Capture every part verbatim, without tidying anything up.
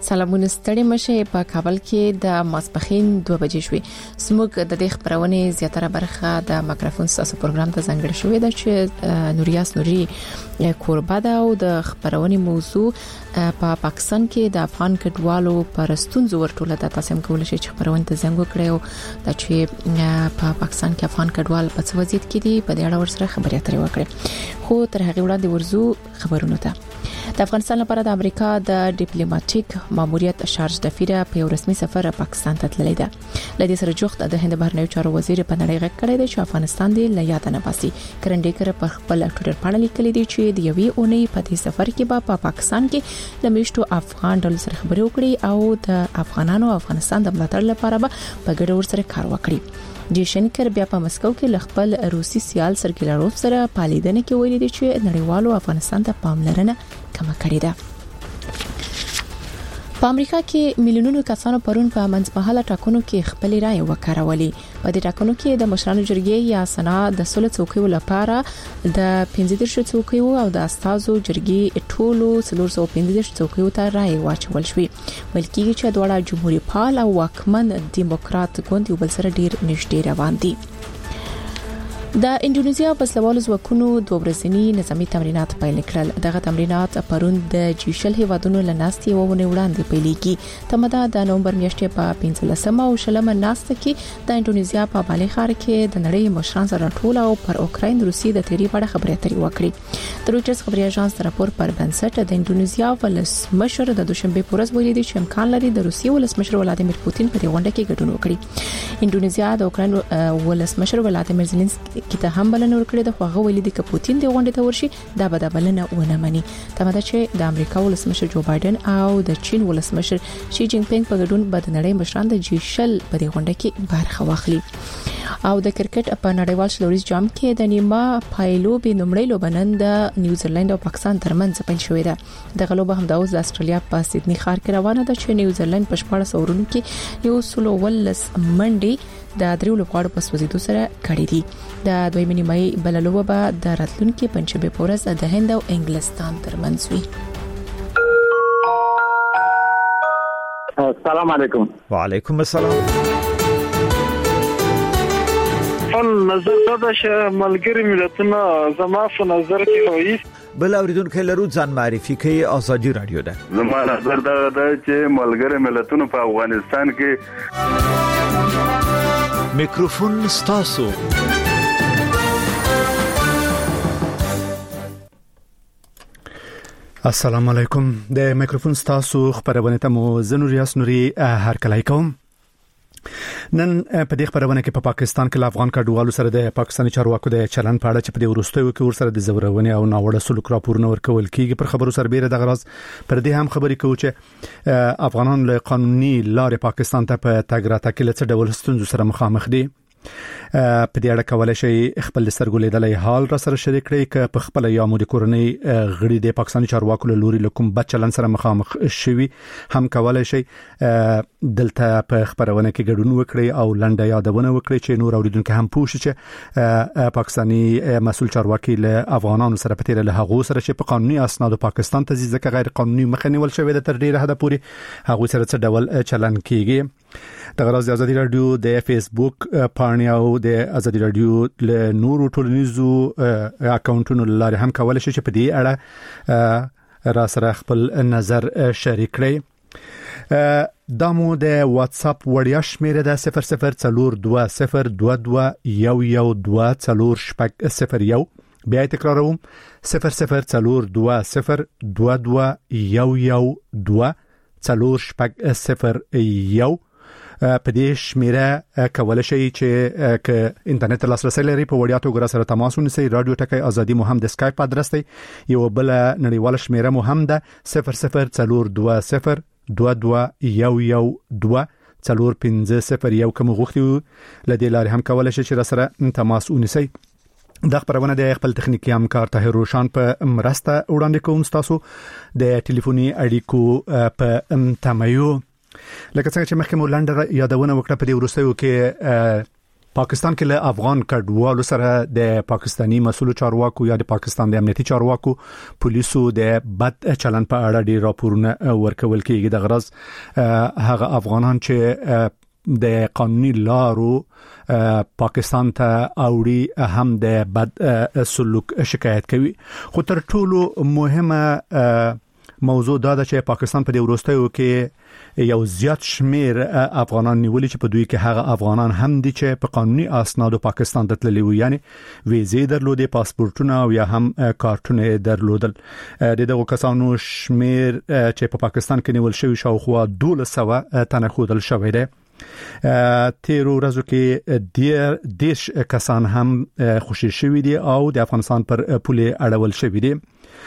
سلامونه ستړي مشه په کابل کې د ماسپخین دوه بجې شوې. سموږ د دې خبرونه زیاتره برخه د مایکروفون ساسو پروګرام ته ځانګړې شوې ده چې نوریاس نوري کوربه ده او د خبرونه موضوع په پاکستان کې د افغان کډوالو پر ستونزو ورټوله د تاسو هم کول شي چې خبرونه ته زنګ وکړو د چې په پاکستان کې افغان کډوال په څه وضعیت کې دي په دې اړه ورسره خبرې اترې وکړي. خو تر هغه وړاندې ورزو خبرونه ته د افغانستان لپاره د امریکا د ډیپلوماټیک ماموریت شارج دفیره په یو رسمي سفر پاکستان ته تللی ده. لدې سره جوخت د هند بهرنیو چارو وزیر په نړۍ غږ کړی دی چې افغانستان دی له یاد نه باسي. کرندیکر په خپل ټوئیټر باندې لیکلی دی چې د یوې اونۍ په دې سفر کې به په پاکستان کې د میشتو افغان ډلو سره خبرې وکړي او د افغانانو افغانستان د ملاتړ لپاره به په ګډه ورسره کار وکړي. جیشنکر بیا په مسکو کې ل خپل روسي سیال سرګی لاروف سره پالیدنه کې ویلي دي چې نړیوالو افغانستان ته پاملرنه کم کړې ده. په امریکا کې میلیونونو کسانو پرون په منځمهاله ټاکنو کې خپل رائے وکړولې. په دې ټاکنو کې د مشرانو جرګې یا سنا د سولې څوکیو لپاره د پنځه دیرش څوکیو او د استازو جرګې ټولو څلور سوه پنځه دیرش څوکیو ته رائے واچول شوې. ویل کېږي چې دواړه جمهوریت پال او واکمن دیموکرات ګوند یو بل سره ډیر نږدې روان دي. د انډونیزیا په سلوالو ځواکونو دوه ورځنی نظامی تمرینات پیل کړل. دغه تمرینات پرون د جیشل هیوادونو لناستي وونه وړاندې پیلېږي. تمدا د نومبر میاشتې په پنځلسمه او شلمه ناسته کې د انډونیزیا په بالي ښار کې د نړۍ مشران سره ټول او پر اوکراین روسي د تیری په اړه خبرې اترې وکړي. د رويټرز خبري اژانس راپور پر بنسټ د انډونیزیا ولسمشر د دوشنبه پورز ویلي دی چې امکان لري د روسي ولسمشر ولادیمیر پوتین په دې غونډه کې ګډون وکړي. انډونیزیا د اوکراین ولسمشر ولادیمیر زيلنسکي کې ته هم بلنه ورکړې ده، خو هغه ویلي دی چې پوتین د غونډې ته ورشي دا به د بلنه ونه مني. تمدا چې د امریکا ولسمشر جو بایدن او د چین ولسمشر شي جین پینګ په ګډون به د نړۍ مشران د جی شل په دې غونډه کې برخه واخلي. او د کرکټ په نړیوال شلوریز جام کې د نیمه پایلو به نمړې لوبنن د نیوزیلند او پاکستان ترمنځ پیل شوې ده. د غلوب هم د اوس د استرالیا په سیدنی ښار کې روانه ده چې نیوزیلند په شپږ سورونو کې یو سلو ولس منډي د دریو لوبغاړو په سوزیدو سره کړې دي. د دویمه نیمه بل لوبه به د راتلونکي پنځشنبه په ورځ د هند او انګلستان ترمنځ وي. السلام علیکم. وعلیکم السلام. فل نظر دا چې ملګری ملتونه زما په نظر کې وایي بل اوریدونکو لرو ځان معرفي کوي. ازادي رادیو ده. زما نظر دا ده چې ملګری ملتونه په افغانستان کې میکروفون ستاسو. السلام علیکم. د میکروفون ستاسو خبرونه ته مو زنوریاس نوري هر کله کوم. نن په دې خبرونه کې په پا پاکستان کې افغان کډوالو سره د پاکستاني چارواکو د چلن په اړه چې په دې ورستیو کې ورسره د زورونې او ناوړه سلوک راپورونه ورکول کیږي. پر خبرو سربېره د غراض پر دې هم خبرې کوي چې افغانان له قانوني لارې پاکستان ته په تګ راتګ کې څه ډول ستونزو سره مخامخ دي. په دې اړه کولای شي خپل سترګو لیدلې حال را سره شریک کړئ ک په خپل یا مو د کورنۍ غړي د پاکستاني چارواکو له لوري لکم بچلن سره مخامخ شوي هم کولای شي دلته په خبرونه کې ګډون وکړي او لنډه یادونه وکړي چې نور اوریدونکو هم پوښتنه چې پاکستاني مسول چارواکي له افغانانو سره په تیر له هغه سره چې په قانوني اسناد پاکستان ته ځکه غیر قانوني مخنیول شوی د تر ډیره حد پورې هغه سره څه ډول چلن کیږي. د غراض ازادي رادیو د فیسبوک پاڼې او د ازادي رادیو له نورو ټولنیزو اکاونټونو لاره هم کولای شي چې په دې اړه را سره خپل نظر شریک کړئ. دا مو د واتس اپ وړیا شمیره ده صفر صفر څلور دوه صفر دوه دوه یو یو دوه څلور شپږ صفر یو. بیا تکراروم صفر صفر څلور دوه صفر دوه دوه یو یو دوه څلور شپږ صفر یو. په دې شمیره کولای شي چې ک انټرنیټ لاسرسي لري په وړیا توګه سره تماس ونیسئ. رادیو ټکی ازادي مو هم د اسکایپ ادرس دی. یو بل نړیواله شمیره مو هم ده صفر صفر څلور دوه صفر دوه دوه یو یو دوه څلور پنځه صفر یو. کوم غوښتي لدې لارې هم کولای شي چې سره تماس ونیسئ. د خبرونه د خپل تخنیکی همکار طاهر روشان په مرسته وړاندې کوم. تاسو د ټلیفوني اړیکو په تمایو لکه څنګه چې مخکې مو لنډه یادونه وکړه په دې ورستیو کې پاکستان کې له افغان کډوالو سره د پاکستانی مسؤل چارواکو یا د پاکستان د امنیتي چارواکو پولیسو د بد چلن په اړه ډیر راپورونه ورکول کېږي. د غرض هغه افغانان چې د قانوني لارو پاکستان ته اوړي هم د بد سلوک شکایت کوي. خو تر ټولو مهمه موضوع دا ده چې پاکستان په دې وروستیو کې یو زیات شمیر افغانان نیولي چې په دوی کې هغه افغانان هم دي چې په قانوني اسنادو پاکستان ته تللي وو، یعنی ویزې درلودې، پاسپورتونه او یا هم کارتونه درلودل. د دغو کسانو شمیر چې په پاکستان کې نیول شوی شاوخوا دولس سوه تنه ښودل شوی دی. تیرو ورځو کې ډیر دیش کسان هم خوشی شوی دي او د افغانستان پر پولې اړول شوی دي.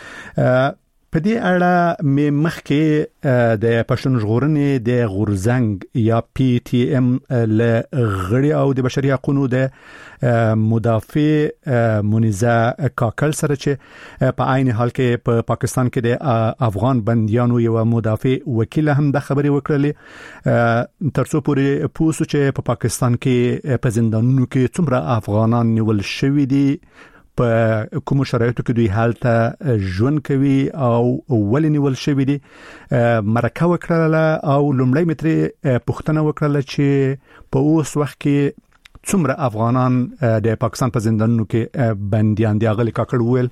په دې اړه مې مخکې د پښتون ژغورنې د غورزنګ یا پی ټی ایم له غړي او د بشري حقوقو د مدافع منیزه کاکل سره چې په عین حال کې په پاکستان کې د افغان بنديانو یو مدافع وکیل هم د خبرې وکړلې ترڅو پورې پوسو چې په پاکستان کې په زندانونو کې څومره افغانان نیول شوی دي، په کوم شرایطو کې دوی حالته ژوند کوي او ولې نیول شوی دي. مرکه وکړه او لومړی متري پوښتنه وکړه چې په اوس وخت کې څومره افغانان د پاکستان په زندانونو کې بنديان دي. غلي کاکړ وویل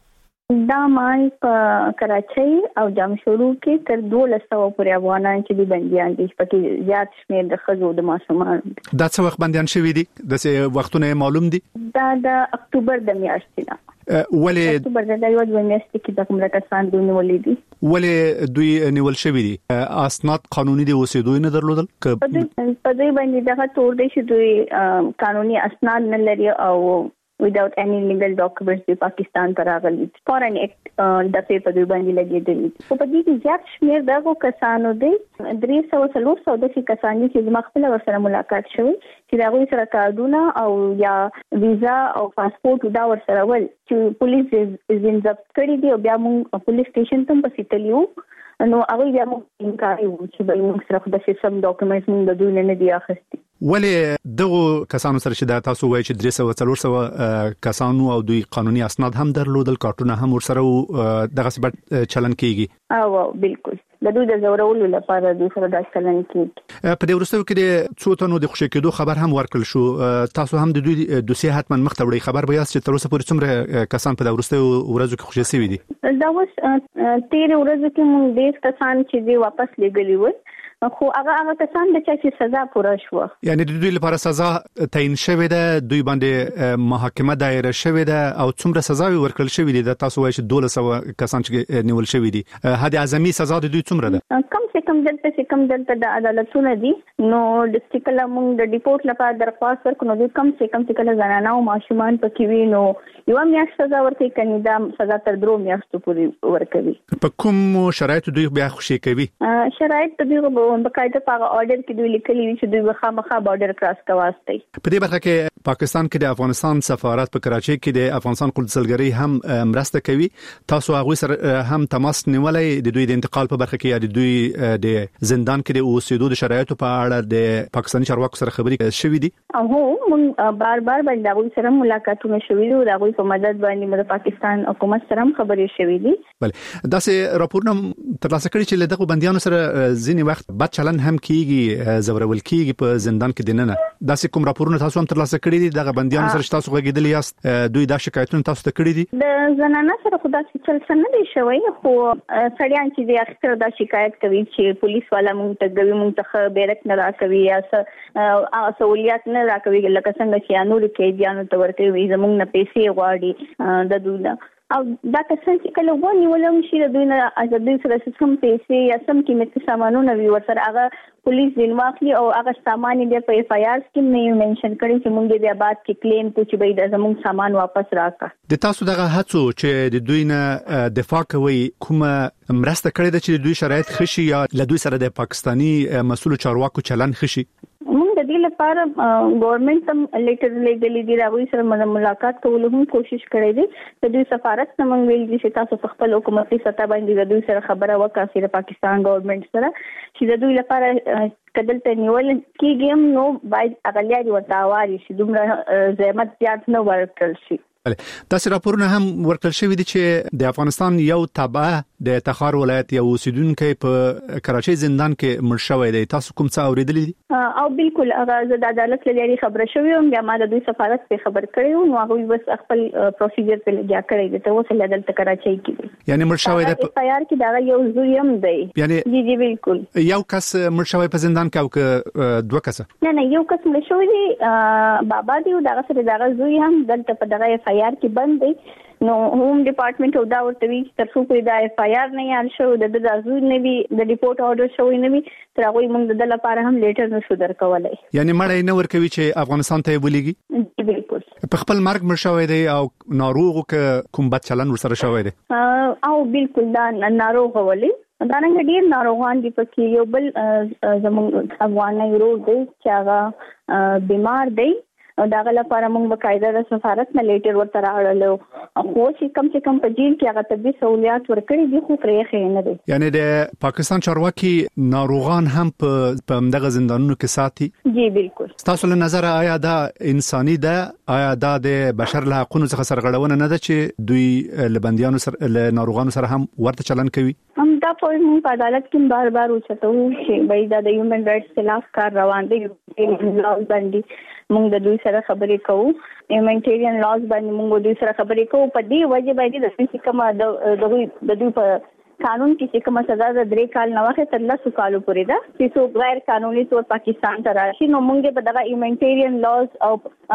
دا مال په کراچۍ او جمشورو کې تر دولس سوه پورې افغانان چې دي بنديان دي، پکې زیات شمېر د ښځو د ماشومانو. دا څه وخت بنديان شوي دي؟ داسې وختونه معلوم دي؟ دا د اکتوبر د میاشتې نه. ولې اکتوبر د یو د میاشتې کې د کومه کسان دوی نیولې دي؟ ولې دوی نیول شوي دي؟ اسناد قانوني دي اوسېدو نه درلودل؟ په دوی باندې دغه تور دی چې دوی قانوني اسناد نه لري او without any legal documents د پاکستان پر راغلي. فورن اکټ د په په دوی باندې لګیدلی. په دې کې زیات شمیر دغه کسانو دي درې سوه څلور سوه د کسان چې د مخکله ورسره ملاقات شوی چې دا غوي سره کارډونه او یا ویزا او پاسپورت دا ورسره ول چې پولیس یې ضبط کړی دی او بیا موږ پولیس سټیشن ته پسې تللیو نو هغه بیا موږ انکار وکړو چې به موږ سره د سیستم ډاکومنټس موږ د دوی نه دی اخیستي. ولې دغه کسانو سره چې دا تاسو وایي چې درې سوه څلور سوه کسانو او دوی قانوني اسناد هم درلودل، کارتونه هم ورسره دغه څه چلن کیږي؟ او بالکل د دوی د زورولو لپاره دوی سره دا چلن کیږي. په دې وروستیو کې د څو تنو د خوشی کېدو خبر هم ورکړل شو. تاسو هم د دوی دوسیه حتما مخ ته وړي خبر به یاست چې تر اوسه پورې څومره کسان په دې وروستیو ورځو کې خوشی شوي دي؟ دا اوس تیر ورځو کې موږ ډېر کسان چې دی واپس لګلی و، خو هغه هغه کسان د چې سزا پوره شو، یعنی د دوی لپاره سزا تعیین شوې ده، دوی باندې محاکمه دایره شوې ده او څومره سزا ورکړل شوې دي؟ د تاسو وایي چې دولس سوه کسان چې نیول شوي دي، حد اعظمي سزا د دوی څومره ده؟ کم سے کم دلته چې کم دلته د عدالتونو دي نو د سټیکل موږ د ډیپورت لپاره درخواست ورکړو، دوی کم سے کم چې کله زنانه او ماشومان پکې وي نو یو میاشت سزا ورکوي، کني دا سزا تر درو میاشتو پورې ورکوي. په کوم شرایط دوی بیا خوشي کوي؟ شرایط دوی بقاعده په اورډر کې دوی لیکلي وي چې دوی خامخا بارډر کراس کواسته. په دې برخه کې پاکستان کې د افغانستان سفارت په کراچۍ کې د افغانستان قونسلګرۍ هم مرسته کوي. تاسو هغه سره هم تماس نیولای د دوی د انتقال په برخه کې یا د دوی د زندان کې د اوسېدو د شرایطو په اړه د پاکستاني چارواکو سره خبرې شوې دي؟ هو موږ بار بار باندې دغه سره ملاقاتونه شوې دي او دغه په مدد باندې د پاکستان حکومت سره خبرې شوې دي. بله داسې راپورونه ترلاسه کړي چې له دغه بنديانو سره ځینې وخت بد چلن هم کیږي، زورول کیږي په زندان کې دننه. داسې کوم راپورونه تاسو هم ترلاسه کړي دي دغه بنديانو سره چې تاسو غږیدلی یاست؟ دوی دا شکایتونه تاسو ته کړي دي؟ د زنانه سره خو داسې چل نه دی شوی، خو سړیان چې د اکثر دا شکایت کوي چې پولیس والا مونږ ته کوي مونږ ته بیرک نه راکوي یا سہولیات نه راکوي، لکه څنګه چې نور قیدیانو ته ورکوي زمونږ نه پیسې غواړي د دوی نه. او دا کسان چې کله ونی ولوم شي د دوی نه ازادي سره سم پیسې یا سم قیمتي سامانونه وي ورسره هغه پولیس ځین واخلي او هغه سامان یې په اف آی آر کې نه منشن کړي چې مونږ بیا بعد کې کلیم کو چې به د زموږ سامان واپس راکړه. د تاسو دغه هڅو چې د دوی نه دفاع کوي کومه مرسته کړې ده چې دوی شرایط خشي یا له دوی سره د پاکستانی مسؤل چارواکو چلن خشي؟ موږ د دې لپاره ګورنمنت هم لیټر لګلې دي، راغوي سره ملاقات کولو هم کوشش کړې دي. د دوی سفارت نه موږ ویل دي چې تاسو په خپل حکومتي سطح باندې د دوی سره خبره وکړئ د پاکستان ګورنمنت سره چې د دوی لپاره کدل ته نیول کیږي نو باید اقلیت ورته واري شي دومره زحمت زیات نه ورکړل شي. تاسو راپورونه هم ورکړل شوی دي چې د افغانستان یو تابع د تخار ولایت یو اوسیدونکو په کراچۍ زندان کې مړ شوی دی. تاسو کوم څه اوریدلی دي؟ او بالکل هغه د عدالت لري خبره شوی او بیا ما د دوی سفارت په خبر کړو نو هغه بس خپل پروسیجر په لګیا کړی دی ته اوس عدالت کراچۍ کې یعنی مړ شوی دی په یار کې دا یو زوی هم دی. یعنی جی جی بالکل یو کس مړ شوی په زندان کې او که دوه کس؟ نه نه یو کس مړ شوی دی بابا دی او دا سره دا زوی هم دلته په دغه اف آی آر کې بند دی. نو هوم ډپارټمنټ او دا ورته وی تر څو په دا اف آی آر نه یال شو د د ازو نه وی د ریپورت اورډر شوی نه وی تر هغه موږ د لپاره هم لیټر نشو درکولای. یعنی مړی نه ورکوي چې افغانستان ته ولېږي؟ بالکل په خپل مرګ مړ شوی دی او ناروغ کوم بد چلن ورسره شوی دی؟ او بالکل دا ناروغ ولې دا نه ډیر ناروغان دي پکې یو بل زموږ افغاني ورو دی چې هغه بیمار دی داغه لپاره موږ بقاعده د سفارت نه لیټر ورته راوړلو خو چې کم چې کم په جیل کې هغه طبي سہولیات ورکړي دي خو پرې خې نه دي. یعنی د پاکستان چارواکي ناروغان هم په دغه زندانونو کې ساتي؟ جی بالکل. تاسو له نظر آیا دا انساني ده؟ آیا دا د بشر له حقوقو څخه سرغړونه نه ده چې دوی لبنديانو سره له ناروغانو سره هم ورته چلن کوي؟ هم دا په موږ په عدالت کې بار بار وچتو چې بای دا د هیومن رائټس خلاف کار روان دي لاس باندې موږ د دوی سره خبرې کوو هیومنټیرین لاس باندې موږ دوی سره خبرې کوو په دې وجه باندې د څه کومه د دوی د دوی په قانون کې چې کومه سزا د درې کال نه واخې تر لسو کالو پورې ده چې څو غیر قانوني تور پاکستان ته راشي نو موږ په دغه هیومنټیرین لاس او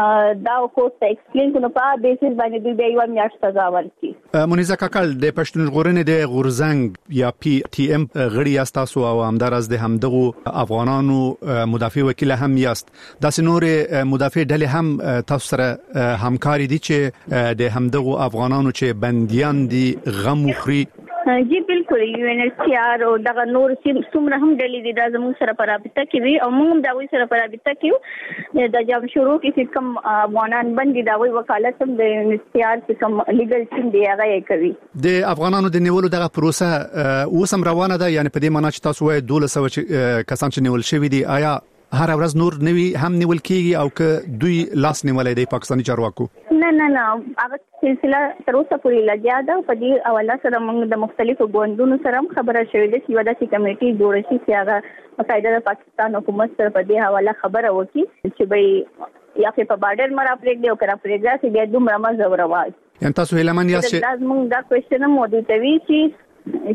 دا کوټ ته ایکسپلین کوو په بیسس باندې دوی به یو میاشت سزا ورکړي. مونیزه کاکل د پښتون ژغورنې د غورزنګ یا پی ټی ایم غړي یاست تاسو او همدارس د همدغه افغانانو مدافع وکیل هم یاست. دا سينور مدافع ډلې هم تاسو سره همکاري دي چې د همدغه افغانانو چې بنديان دي غم مخري؟ جی بالکل یو ان ایچ سی آر او دغه نور څومره هم ډلې دي دا زموږ سره په رابطه کې وي او موږ دا وی سره په رابطه کې د جام شروع کې کوم افغانان باندې دا وی وکالت هم د ان ایچ سی آر کوم لیګل ټیم دی هغه کوي. د افغانانو د نیولو دغه پروسه اوس هم روانه ده یعنی په دې معنی چې تاسو وایي دوله سو کسان چې نیول شوی دي آیا هر ورځ نور نوی هم نیول کیږي او که دوی لاس نیولای دی پاکستاني چارواکو؟ نه نه نه هغه سلسله تر اوسه پورې لګیا ده په دې حواله سره موږ د مختلفو ګوندونو سره هم خبره شوې ده چې ودا چې کمیټي جوړ شي چې هغه په قاعده د پاکستان حکومت سره په دې حواله خبره وکړي چې به یا په بارډر مرا پرېږدي او کرا پرېږدي چې بیا دومره مزه ورواز. یعنی تاسو هیلمن یاست چې دا موږ دا کوېشن موجود وي چې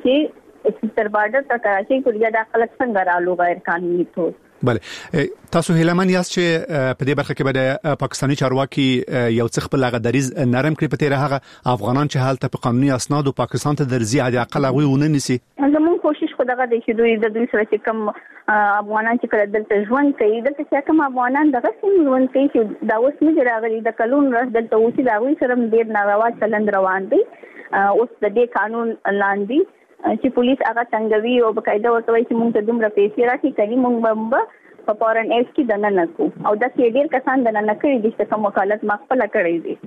چې تر بارډر تر کراچۍ پورې دا خلک څنګه رالو غیر قانوني تور. بله تاسو هیلمن یاست چې په دې برخه کې به د پاکستاني چارواکي یو څه خپل هغه دریز نرم کړی په تیره هغه افغانان چې حالت په قانوني اسناد او پاکستان ته درځي عادي اقل هغه ونه نسی؟ زموږ کوشش خو دغه دی چې دوی د دوی سره چې کوم افغانان چې کله دلته ژوند کوي دلته چې کوم افغانان دغه سیم ژوند کوي چې دا اوس نه راغلي د کلون راځ دلته اوسې دا وی سره ډیر ناروا چلند روان دي اوس د دې قانون لاندې چې پولیس هغه څنګه وی او بقاعده ورته وایي چې موږ ته دومره پیسې راکړي کوي موږ به په فورن ایف کې دنه نکو او دا چې ډیر کسان دنه نکړي دي چې کوم وکالت مخفله کړی دي.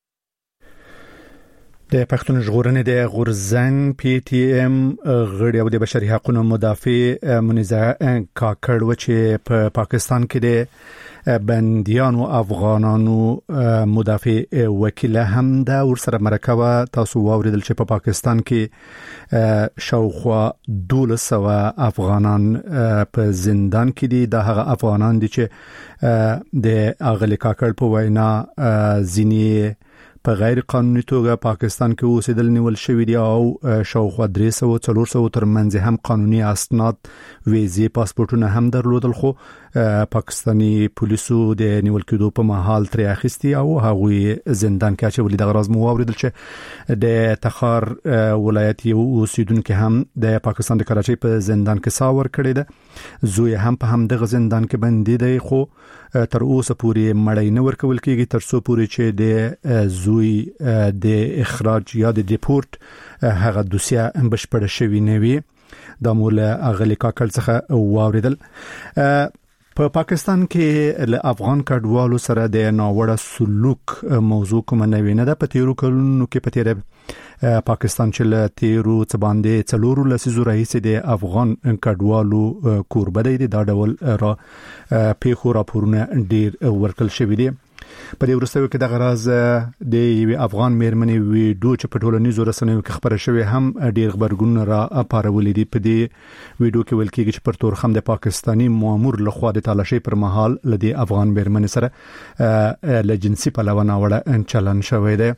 د پښتون ژغورنې د غورزنګ پی ټی ایم غړي او د بشري حقوقو مدافع منیزه کاکړ و چې په پا پاکستان کې د بنديان او افغانانو مدافع وکیل هم دا ورسره مرکه تاسو واوریدل چې په پا پاکستان کې شاوخوا دوله سو افغانان په زندان کې دي. دا هغه افغانان دي چې د اغلی کاکړ په وینا ځینی په غیر قانوني توګه پاکستان کې اوسېدل نیول شوی دي او شاوخوا درې سوه څلور سوه ترمنځ هم قانوني اسناد ویزې پاسپورتونه هم درلودل خو پاکستاني پولیسو د نیول کېدو په محل تر اخیستي او هغه زندان کې اچولي. د غراز مو اوریدل چې د تخار ولایت یو اوسیدونکو هم د پاکستان د کراچۍ په زندان کې ساور کړی ده زوی هم په هم د زندان کې بندي دی خو تر اوسه پورې مړی نه ورکول کېږي تر څو پورې چې د زوی د اخراج یا د ډیپورت هغه دوسیه بشپړه شوی نه وي. دا مول اغلی کاکل څخه واوریدل. په پاکستان کې له افغان کډوالو سره د ناوړه سلوک موضوع کوم نه ویني د پتیرو کلونو کې پتیره پاکستان چې له تیرو څ باندې څلورو لسیزو رئیس د افغان کډوالو کوربه دی دا ډول را پیښو راپورونه ډیر ورکل شوی دی. په دې ورستیو کې د غراز د یو افغان میرمنې ویډیو چې په ټولنیزو رسنیو کې خبره شوې هم ډیر خبرګون را اپارولې دي. په دې ویډیو کې ویل کېږي چې پر تورخم د پاکستانی مامور لخوا د تالاشۍ پر مهال لدی افغان میرمنې سره ل جنسي پلوه ناوړه چلن شوی دی.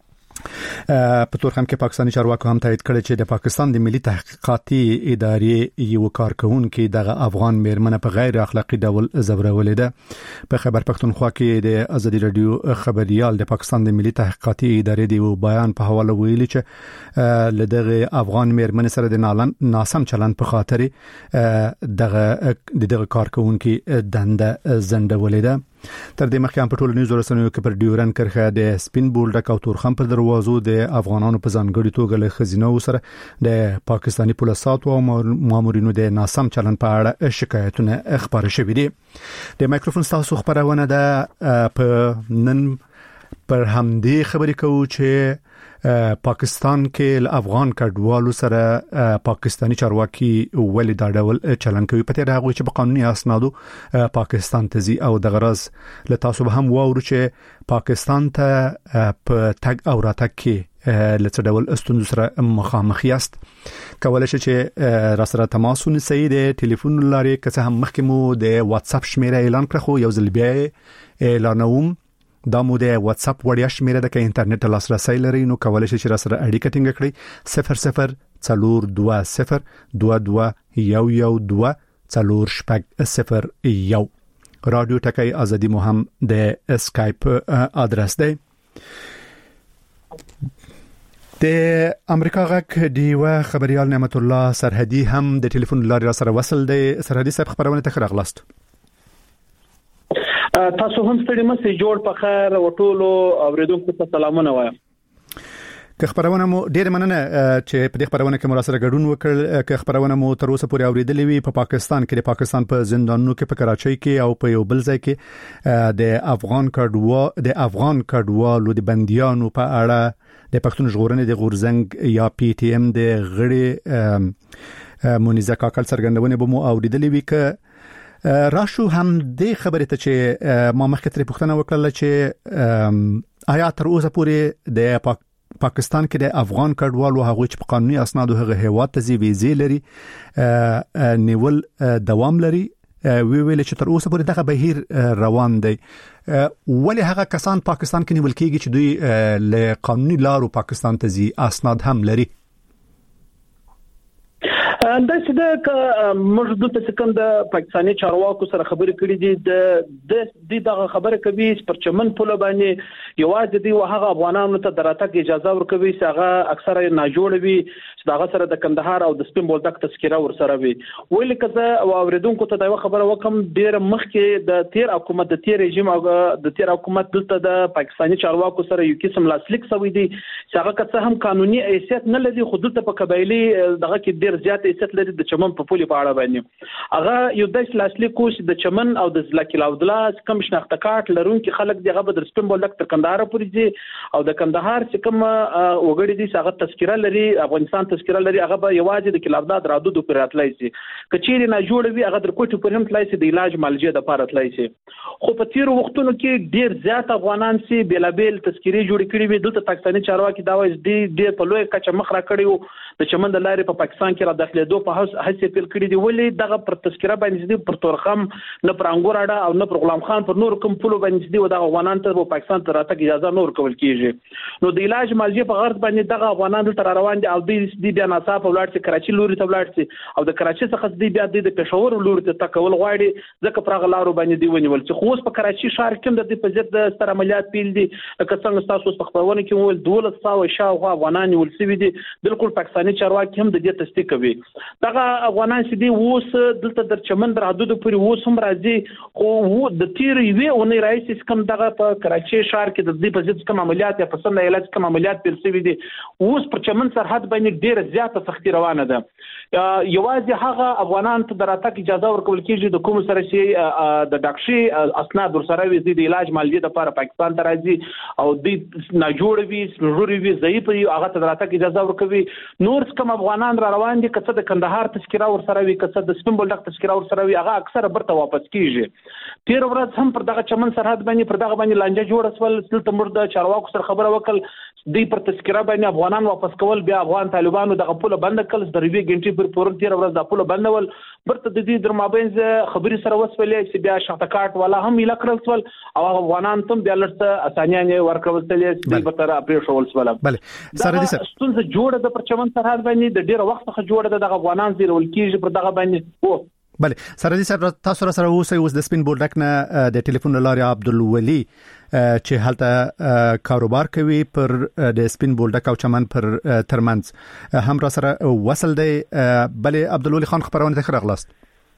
په تورخم کې پاکستانی چارواکو هم تایید کړی چې د پاکستان د ملي تحقیقاتي ادارې یو کارکونکو دغه افغان میرمنه په غیر اخلاقی ډول زبرولې ده. په خبر پښتونخوا کې د ازادي رادیو خبريال د پاکستان د ملي تحقیقاتي ادارې دی بیان په حواله ویلي چې لدغه افغان میرمنه سره د نالن ناسم چلن په خاطر دغه دغه کارکونکو دنده زندولې ده. تر دې مخکې هم په ټولنیزو رسنیو کې پر ډیورن کرخه د سپین بولډک او تورخم پر دروازو د افغانانو په ځانګړي توګه له خزینه سره د پاکستانی پولیسو او مامورینو د ناسم چلن په اړه شکایتونه خبري شوې دي. د مایکروفون تاسو خبرونه ده په نن پر همدې خبرې کوو چې پاکستان کې ل افغان کډوالو سره پاکستانی چارواکي ولې دا ډول چلن کوي پته راغوي چې په قانوني اسنادو پاکستان ته زی او د غرض له تاسو به هم وورو چې پاکستان ته په تګ او راتګ کې لڅ ډول استونزو سره مخامخ یاست. کولای شئ چې را سره تماس ونیسئ د ټلیفون لارې که څه هم مخکې مو د واتس اپ شمیره اعلان کړو خو یو ځل بیا اعلانوم دا مو د واتس اپ وړیا شمیره د انټرنیټ لاسرسي لري نو کولای شئ چې را سره اړیکه ټینګ کړئ صفر صفر څلور دوه صفر دوه دوه یو یو دوه څلور شپږ صفر یو. رادیو ټکی ازادي مو هم د اسکایپ ادرس دی. د امریکا غک دیوه خبريال نعمت الله سرحدي هم د ټلیفون لارې را سره وصل دی. سرحدي صاحب خبرونه ته خراغلاست. تاسو هم ستړي مې جوړ په خیر او ټولو اوریدونکو ته سلامونه وایم. که خبرونه مو ډیر مننه چې په دې خبرونه کې مراسره ګډون وکړ. که خبرونه مو تر اوسه پورې اوریدلې وي په پاکستان کې د پاکستان په زندانونو کې په کراچۍ کې او په یو بل ځای کې د افغان کډوا د افغان کډوالو د بنديانو په اړه د پښتون ژغورنې د غورزنګ یا پی ټی ایم د غړي مونیزه کاکل څرګندونه به مو اوریدلې وي. که راشو هم د خبرې ته چې ما مخکې ترې پوښتنه وکړه چې آیا تر اوسه پورې د پاک پاکستان کې د افغان کډوالو هغه چې په قانوني اسنادو هغه هیواد ته ویزې لري نیول دوام لري وی ویل چې تر اوسه پورې دغه بهیر روان دی ولې هغه کسان پاکستان کې نیول کېږي چې دوی له قانوني لارو پاکستان ته ځي اسناد هم لري. دا چې د موږ د کوم د پاکستاني چارواکو سره خبرې کړې دي د د دغه خبره کوي چې پر چمن پوله باندې یوازې دی وهغه افغانانو ته دراتګ اجازه ورکوي چې هغه اکثره نه جوړوي چې دغه سره د کندهار او د سپین بولدک تذکره ورسره وي. ویل کزه او اوریدونکو ته دا خبره وکم ډیر مخکې د تیر حکومت د تیر رژیم او د تیر حکومت دلته د پاکستاني چارواکو سره یو قسم لاسلیک شوی دی چې هغه کڅه هم قانوني حیثیت نه لري خو دلته په قبایلی دغه کې ډیر زیات حیثیت لري د چمن په پولي په اړه باندې هغه یو د لاسلیک کوش د چمن او د ځلکی لاودلا کم شناخته کارت لرونکي خلک دغه بدر سپین بولدک تر کندهار پورې دي او د کندهار چې کوم وګړي دي هغه تذکره لري افغانستان تذکره لري هغه به یوازې د کلاوداد رادو د پراتلای شي کچېری نه جوړوي هغه در کوټو پر هم تلای شي د علاج مالجه د پارتلای شي. خو په تیر وختونو کې ډیر زیات افغانان سي بیلابل تذکری جوړ کړي وي دلته پاکستاني چارواکي دا وایي د ډیر په لوی کچه مخ را کړیو د چمن د لارې په پاکستان کې را داخله دوه په هڅه پیل کړی دی ولې دغه پر تذکره باندې دي پر تورخم نه پر انګور اړه او نه پر غلام خان پر نور کوم پلو باندې دي او د افغانان ته په پاکستان ته راتګ اجازه نور کول کیږي. نو د علاج مالجه په غرض باندې دغه افغانان تر روان دي او د بیا ناصاف ولړ چې کراچي لوري ته ولړ شي او د کراچي څخه د بیا د پېښور لوري ته تکول غواړي ځکه پر غلارو باندې دی ونیول چې خو اوس په کراچي ښار کې د په ضد د ستر عملیات پیل دي لکه څنګه تاسو په خبرونه کې ول دولت ساو شاو افغانان ول سوي دي بالکل پاکستاني چارواکي هم د دې تصدیق کوي. دغه افغانان چې دی اوس دلته در چمن در حدود پورې اوس هم راځي خو د تیر یوې اونۍ راځي کوم دغه په کراچي ښار کې د دې په ضد کوم عملیات یا په سند علاج کوم عملیات پیل شوي دي اوس پر چمن سرحد باندې ډیره زیاته سختي روانه ده. یوازې هغه افغانان ته د راتګ اجازه ورکول کیږي د کوم سره چې د ډاکټري اسناد ورسره وي د علاج مالیه لپاره پاکستان ته راځي او د ناجوړ وي سمجوري وي ضعیف وي هغه ته د راتګ اجازه ورکوي. نور کوم افغانان را روان دي کڅه د کندهار تذکره ورسره وي کڅه د سپین بولدک تذکره ورسره وي هغه اکثره برته واپس کیږي. تیر ورځ هم پر دغه چمن سرحد باندې پر دغه باندې لانجه جوړ شول دلته موږ د چارواکو سره خبره وکړ دی پر تذکره باندې افغانان واپس کول بیا افغان طالبانو دغه پوله بند کړل د ریوی ګنټي پر پورن تیر ورځ د پوله بندول برته د دې درمابینز خبري سره وسولې چې بیا شختکاټ والا هم یې لکړل سول او افغانان تم بیا لړته اسانیان ورکول سولې د بتر اپریل شول سول. بله سره دې سره ستونزه جوړه د پرچمن سرحد باندې د ډیره وخت څخه جوړه د افغانان زیرول کیږي پر دغه باندې وو. بله سره دې سره تاسو سره اوسئ اوس د سپین بولدک نه د ټلیفون لارې عبدالولي چې هلته کاروبار کوي پر د سپین بولدک او چمن پر ترمنځ هم را سره وصل دی. بله عبدالولي خان خبرونه ته راغلاست.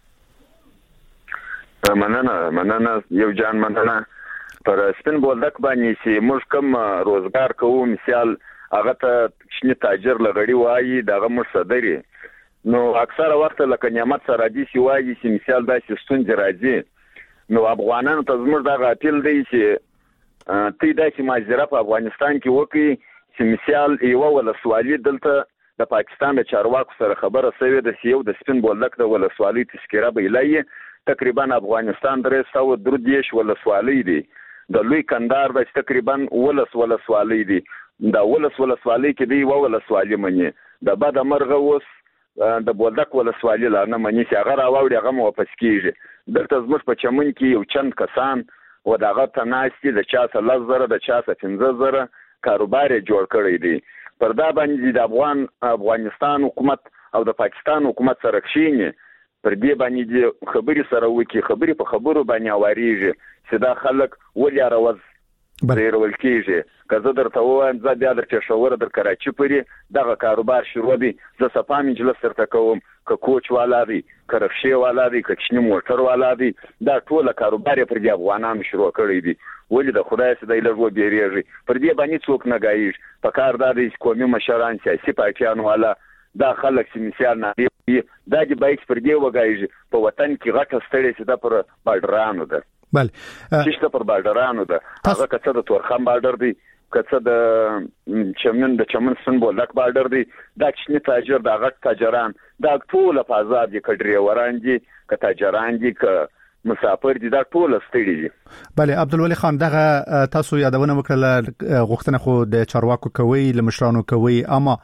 مننه مننه یو جان مننه پر سپین بولدک باندې چې موږ کوم روزګار کوو مثال هغه ته شنه تاجر لغړی وایي دغه مصدري نو اکثره وخت لکه نعمت سره دي سی وایي چې مثال داسې ستونزې راځي نو افغانانو ته زموږ دغه اپیل دی چې تی داسې ماجرا په افغانستان کې وکړي چې مثال یو ولسوالي دلته د پاکستان د چارواکو سره خبره شوې د سیو د سپین بولدک د ولسوالي تذکره بیلای تقریبا افغانستان درې سوه درې دیش ولسوالي دي د لوی کندهار د تقریبا ولس ولسوالي دي د ولس ولسوالي کې دی و ولسوالي منی د بد مرغه وس د بولدک ولسوالي لانه منی چې هغه راوړي هغه واپس کیږي دلته زموږ په چمن کې یو چند کسان و دغه تناسي د چا څه لزره د چا څه پنځه زره کاروبار جوړ کړی دی پر دا باندې د افغان افغانستان حکومت او د پاکستان حکومت سره کښینی پر دې باندې خبري سره وکي خبري په خبرو باندې اوریږي چې دا خلک ولې راوځي بیرول کیږي که زه درته وایم زه بیا در پېښور در کراچي پورې دغه کاروبار شروع دی زه صفا مجلس درته کوم که کوچ والا دی که رخشې والا دی که کوچني موټر والا دی دا ټوله کاروبار یې پر دې افغانانو شروع کړی دی ولې د خدای څخه دی لږ وبېرېږي پر دې باندې څوک نه ګایږي په کار دا دی چې قومي مشران سیاسي پارټیان والا دا خلک چې مثال نه دی دا د بایک پر دې وګایږي په وطن کې غټه ستړې چې دا پر بارډرانو ده بله چې پر بارډرانو ده هغه کڅه د تورخم بارډر دی کڅه د چمن د چمن سن بولدک بارډر دی دا چې تاجر دا غټ تاجران دا ټول په آزاد دي کډري وران دي ک تاجران دي ک مسافر دي دا ټول ستړي دي. بله عبدالولي خان دغه تاسو یادونه وکړه غوښتنه خو د چارواکو کوي لمشرانو کوي اما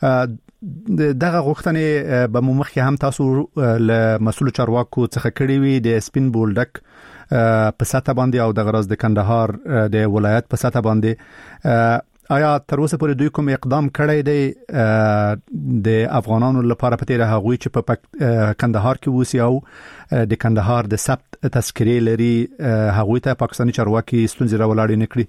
دغه غوښتنې به مخکې هم تاسو له مسؤل چارواکو څخه کړی وي د سپین بولدک په ساته باندې او د غرض د کندهار د ولایت په ساته باندې آیا تر اوسه پورې دوی کوم اقدام کړی دی د افغانانو لپاره په تیر هغوی چې په کندهار کې وسی او د کندهار د ثبت تذکرې لري هغوی ته پاکستاني چارواکي ستونزې راولاړې نکړي؟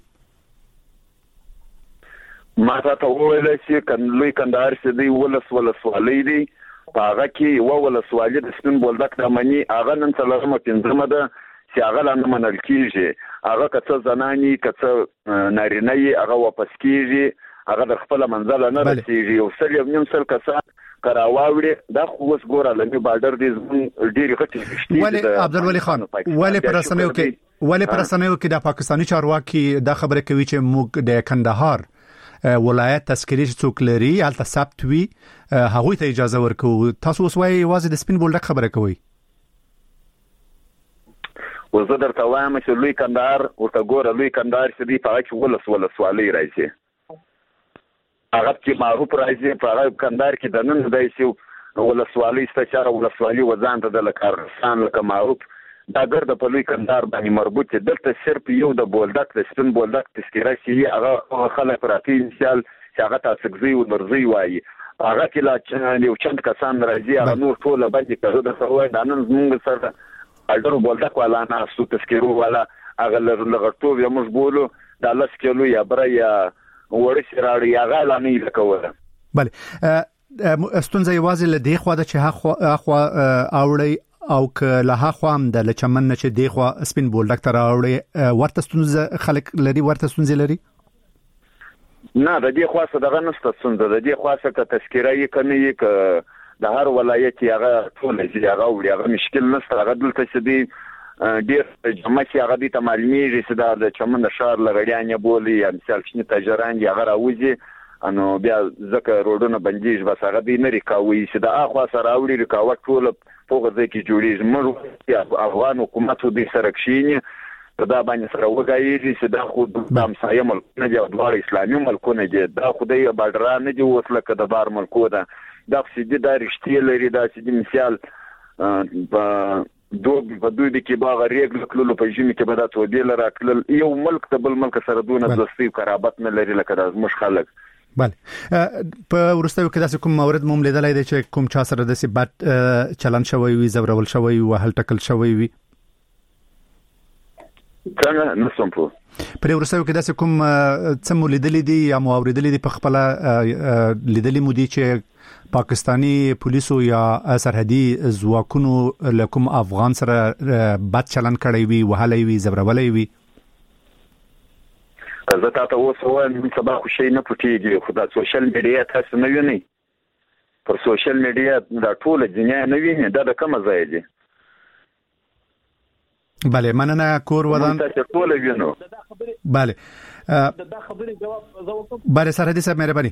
ما ته وویل چې کندلوی کندهار چې دی ولس ولسوالۍ دی په هغه کې و ولسوالۍ د سپین بولدک د منی هغه نن څلورمه پنځمه ده چې هغه لاندې منل کیږي هغه کڅه زنانی کڅه نارینه هغه واپس کیږي هغه د خپل منځله نه رسیږي او سل یو نیم سل کسان کراواوړي دا خو اوس ګوره لمي بارډر دي ډېری غټي شتي ولی عبدالولي خان ولی پرسنیو کې ولی پرسنیو کې د پاکستاني چارواکي دا خبره کوي چې موږ د کندهار ولایت تذکری څوک لري هلته ثبت وي هغوی ته اجازه ورکو تاسو اوس وایي یوازې د سپین بولدک خبره کوي وزه درته وایم چې لوی کندهار ورته ګوره لوی کندهار چې دی په هغه کې ولس ولسوالۍ راځي هغه کې معروف راځي په هغه کندهار کې د نن دی چې ولسوالۍ ستچاره ولسوالۍ وځان ته د لکارستان لکه معروف دا ګرد په لوی کندهار باندې مربوط دي دلته صرف یو د بولدک د سپین بولدک تذکره چې هغه خلک راځي مثال چې هغه تاسو زی او مرزي وایي هغه کې لا یو چند کسان راځي هغه نور ټول باندې کړو د سوای د نن زموږ سره اډر بولدک والا نه سو تذکرو والا هغه لغړتوب یا موږ بولو د لاس کېلو یا برا یا ورس راړي هغه لا نه لکوله. بله استونزه یوازې له دی خو د چې اخوا اوړی او ک له خوا هم د لچمن نه چې دی خو سپین بولډک تر اوړی ورته استونزه خلک لري ورته استونزه لري نه د دې خاصه دغه نسته څنګه د دې خاصه ک تذکرہ یې کني ک د هر ولایت هغه ټول چې هغه وړي هغه مشکل نسته هغه دلته چې دی ډیر جمع چې هغه د معلومیږي چې د چمن شهر لغړیانه بولی یا مثال شنه تاجران دی هغه راوځي انو بیا ځکه روډونه بندیږي بس هغه دی نه ریکاوي چې د اخوا سره اوړي ریکاوټ ټول فوق ځکه جوړیږي موږ افغان حکومت د سرکشینی دا باندې سره وګایي چې دا خو د امسایه ملکونه دي او د اسلامي ملکونه دي دا خدای بادران نه دي وسله کده بار ملکو ده دا چې د رښتیا لري دا چې د مثال په دوه په دوی د کې باغ ریګل کلو په جمی کې بدات و دی لره کل یو ملک ته بل ملک سره دونه دوستي قرابت نه لري لکه د مش خلک بله په ورستیو کې داسې کوم مورد موږ لیدلای دی چې کوم چا سره د سبات چلن شوی وي زورول شوی وي هل ټکل شوی وي څنګه نسم په پر ورستیو کې داسې کوم څه مو لیدلې دي یا مو اوریدلې دي په خپل لیدلې مو دي چې پاکستانی پولیسو یا سرحدي ځواکونو لکم افغان سره بد چلن کړی وي وهلې وي زورولې وي زه تاسو اوس وایم چې سبا خو شي نه پټیږي خو د سوشل میډیا تاسو نه ویني پر سوشل میډیا دا ټول دنیا نه ویني دا د کوم ځای دی بله مننه کور ودان تاسو ټول وینو بله دا خبرې جواب زوکم بله سرحدي صاحب مهرباني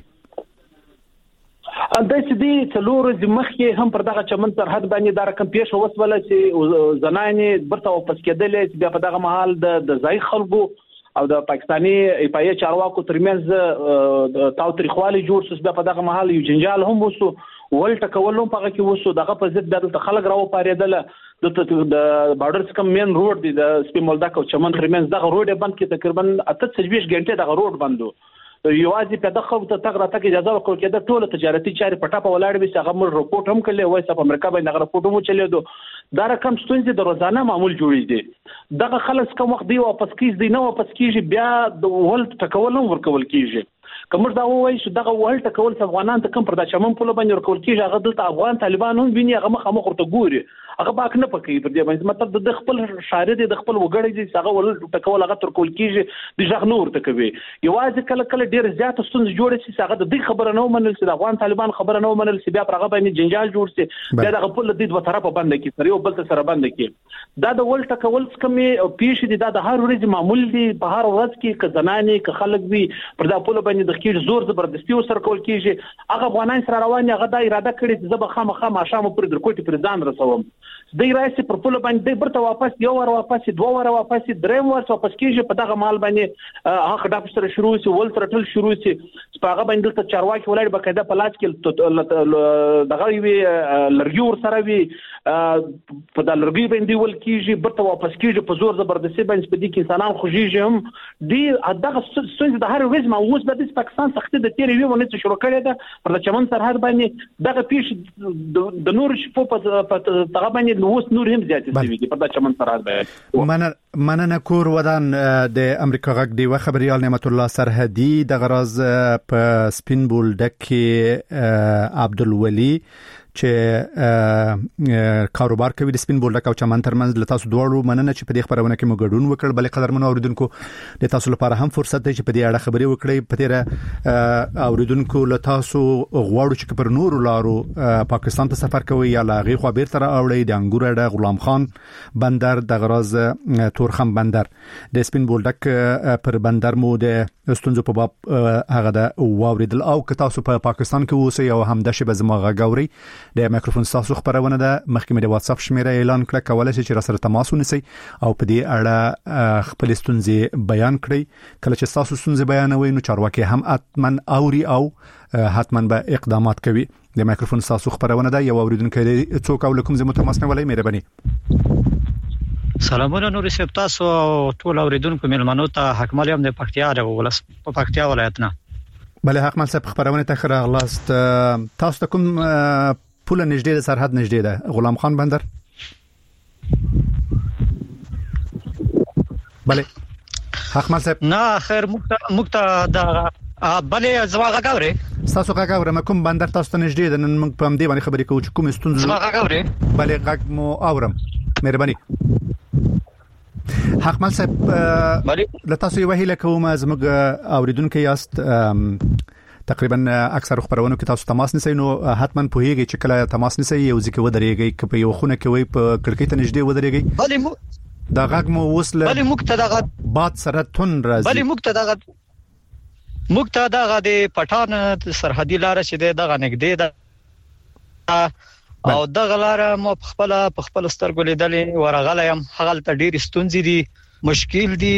د دې څلور ځمخې هم پر دغه چمن سرحد باندې دا رقم پیښ وسوله چې زنانې برته واپس کېدلې بیا په دغه محل د ځای خلکو او د پاکستانی ایپای چارواکو ترمنځ تاو تاریخوالي جوړ شو بیا په دغه محل یو جنجال هم وسو ولټ کولم په کې وسو دغه په ضد د خلک راو پاریدل د بارډر څخه مین روډ دی د سپین بولډک او چمن ترمنځ دغه روډ بند کې تقریبا اته څلويش غنټه دغه روډ بندو یوازې په دغه خو ته تګ راته اجازه ورکول کېده ټول تجارتي چارې پټه په ولاړ وي چې هغه موږ رپورټ هم کړل وای چې په امریکا باندې هغه رپورټ هم چلیدو دا رقم ستونزې د روزانه معمول جوړې دي دغه خلک کوم وخت دی واپس کیږي دی نه واپس کیږي بیا د ولټ ټکول هم ورکول کیږي کوم دا وایي چې دغه ولټ ټکول افغانان ته کوم پر د چمن په باندې ورکول کیږي هغه دلته افغان طالبان هم ویني هغه مخ مخ ورته ګوري هغه باک نه پکې پر دې باندې مطلب د خپل شاعر دي د خپل وګړي دي هغه ولټ ټکول هغه تر کول کیږي د ځغ نور ته کوي یوازې کله کله ډیر زیات ستونزې جوړې شي هغه د دې خبره نه منل چې د افغان طالبان خبره نه منل چې بیا پر هغه باندې جنجال جوړ شي بیا د خپل د دوه طرفه باندې کې سره یو بل سره باندې کې دا د ولټ ټکول څخه پیښ دي دا د هر ورځ معمول دي په هر ورځ کې ک زنانې ک خلک وي پر دا په باندې د خیر زور زبردستي وسر کول کیږي هغه افغانان سره روان هغه د اراده کړی چې زب خامخا ماشام پر درکوټي پر ځان رسوم د رئیس پر په باندې برته واپس یو ور واپس دوه ور واپس دریم ور واپس کیږي په دغه مال باندې هغه د سره شروع شي ول تر ټل شروع شي په هغه باندې د چارواکي ولر بقاعده په لاس کې دغه وی لرګور سره وی په د لرګي باندې ول کیږي برته واپس کیږي په زور زبردستي باندې په دې کې انسانان خوږیږي هم دی دغه څنګه د هر ورځ ما اوس د پاکستان سخت د تیرې وی ونه شروع کړی ده پر چمن سرحد باندې دغه پیښ د نور شپو په دغه باندې نو نور هم زیات شي په د چمن سرحد باندې من مننه کور ودان د امریکا غږ دی خبريال نعمت الله سرحدي د غراز په سپین بولډک کې عبدالولي چې کاروبار کوي د سپین بولډک او چمن ترمنځ له تاسو دوړو مننه چې په دې خبرونه کې مو ګډون وکړ بلې قدرمنو اوریدونکو د تاسو لپاره هم فرصت دی چې په دې اړه خبرې وکړئ په تیر اوریدونکو له تاسو غواړو چې پر نورو لارو پاکستان ته سفر کوي یا لاغي خو بیرته راوړي د انګور د غلام خان بندر د غراز تورخم بندر د سپین بولډک پر بندر مو د استونزو په باب هغه د واوریدل او که تاسو په پاکستان کې اوسئ او هم د شبه زموږ غاوري د مایکروفون تاسو خبرونه ده مخکې د واتس اپ شمیره اعلان کړه کولای شئ چې را سره تماس ونیسئ او په دې اړه خپل ستونزې بیان کړئ کله چې تاسو ستونزې بیانوي نو چارواکي هم اتمن اوري او حتما به اقدامات کوي د مایکروفون تاسو خبرونه ده یو اوریدونکو څوک او لکم زه متماسنه ولای مهرباني سلامونه نور سپ تاسو ټول اوریدونکو ملمنو ته حکمالي هم د پکتیا د ولس په پکتیا ولایت نه بله حق مل صاحب خبرونه ته خره غلاست تاسو ته کوم پوله نږدې د سرحد نږدې ده غلام خان بندر بله حق مل صاحب نه خیر مخته مخته د بلې زما غاوري تاسو غاوري کوم بندر تاسو ته نږدې ده نن موږ په دې باندې خبرې کوو چې کوم ستونزې زما غاوري بلې غاګ مو اورم مهرباني حق مل صاحب له تاسو یو وهیله کوم زموږ اوریدونکو یاست تقریبا اکثر خبرونه کې تاسو تماس نسی نو حتما په هیږي چې کله تماس نسی یو ځکه ودرېږي ک په یو خونه کې وي په کړکۍ ته نږدې ودرېږي بلې مو دا غاګ مو وصله بلې موږ ته دغه باد سره تون راځي بلې موږ ته دغه موږ ته دغه د پټان سرحدي لار چې دغه نږدې ده او دغه لار مو خپل په خپل سترګو لیدلې ورغلم هغه ته ډېر ستونزې دي مشکل دي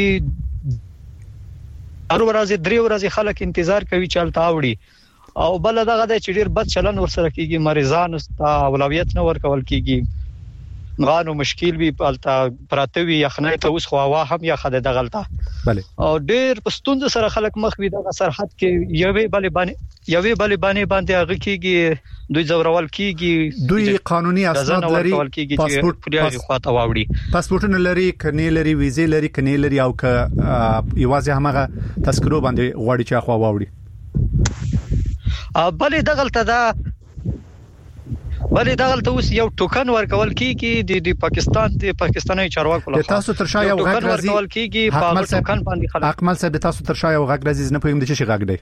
هر ورځ درې ورځې خلک انتظار کوي چې الته اوړي او بل دغه د چډیر بد چلن ورسره کیږي مریضانو ته اولویت نه ورکول کیږي غانو مشکل وی پالتا پراتوي یخنۍ ته اوس خو هوا هم یا خده دغلطه بله او ډیر پستوند سره خلک مخ وي د سرحد کې یوې بلې باندې یوې بلې باندې باندې هغه کیږي دوی زورول کیږي دوی قانوني اسناد لري پاسپورت پرې خواته واوړي پاسپورتونه لري کني لري ویزه لري کني لري او ک یوازې همغه تذکرو باندې غواړي چې خوا واوړي بلې دغلطه دا ولې دغلته اوس یو ټوکن ورکول کیږي د پاکستان د پاکستاني چارواکو لخوا تاسو تر شا یو غږ راځي ورکول کیږي په ټوکن باندې خلک اکمل صاحب تاسو تر شا یو غږ راځي نه پوهیم د څه غږ دی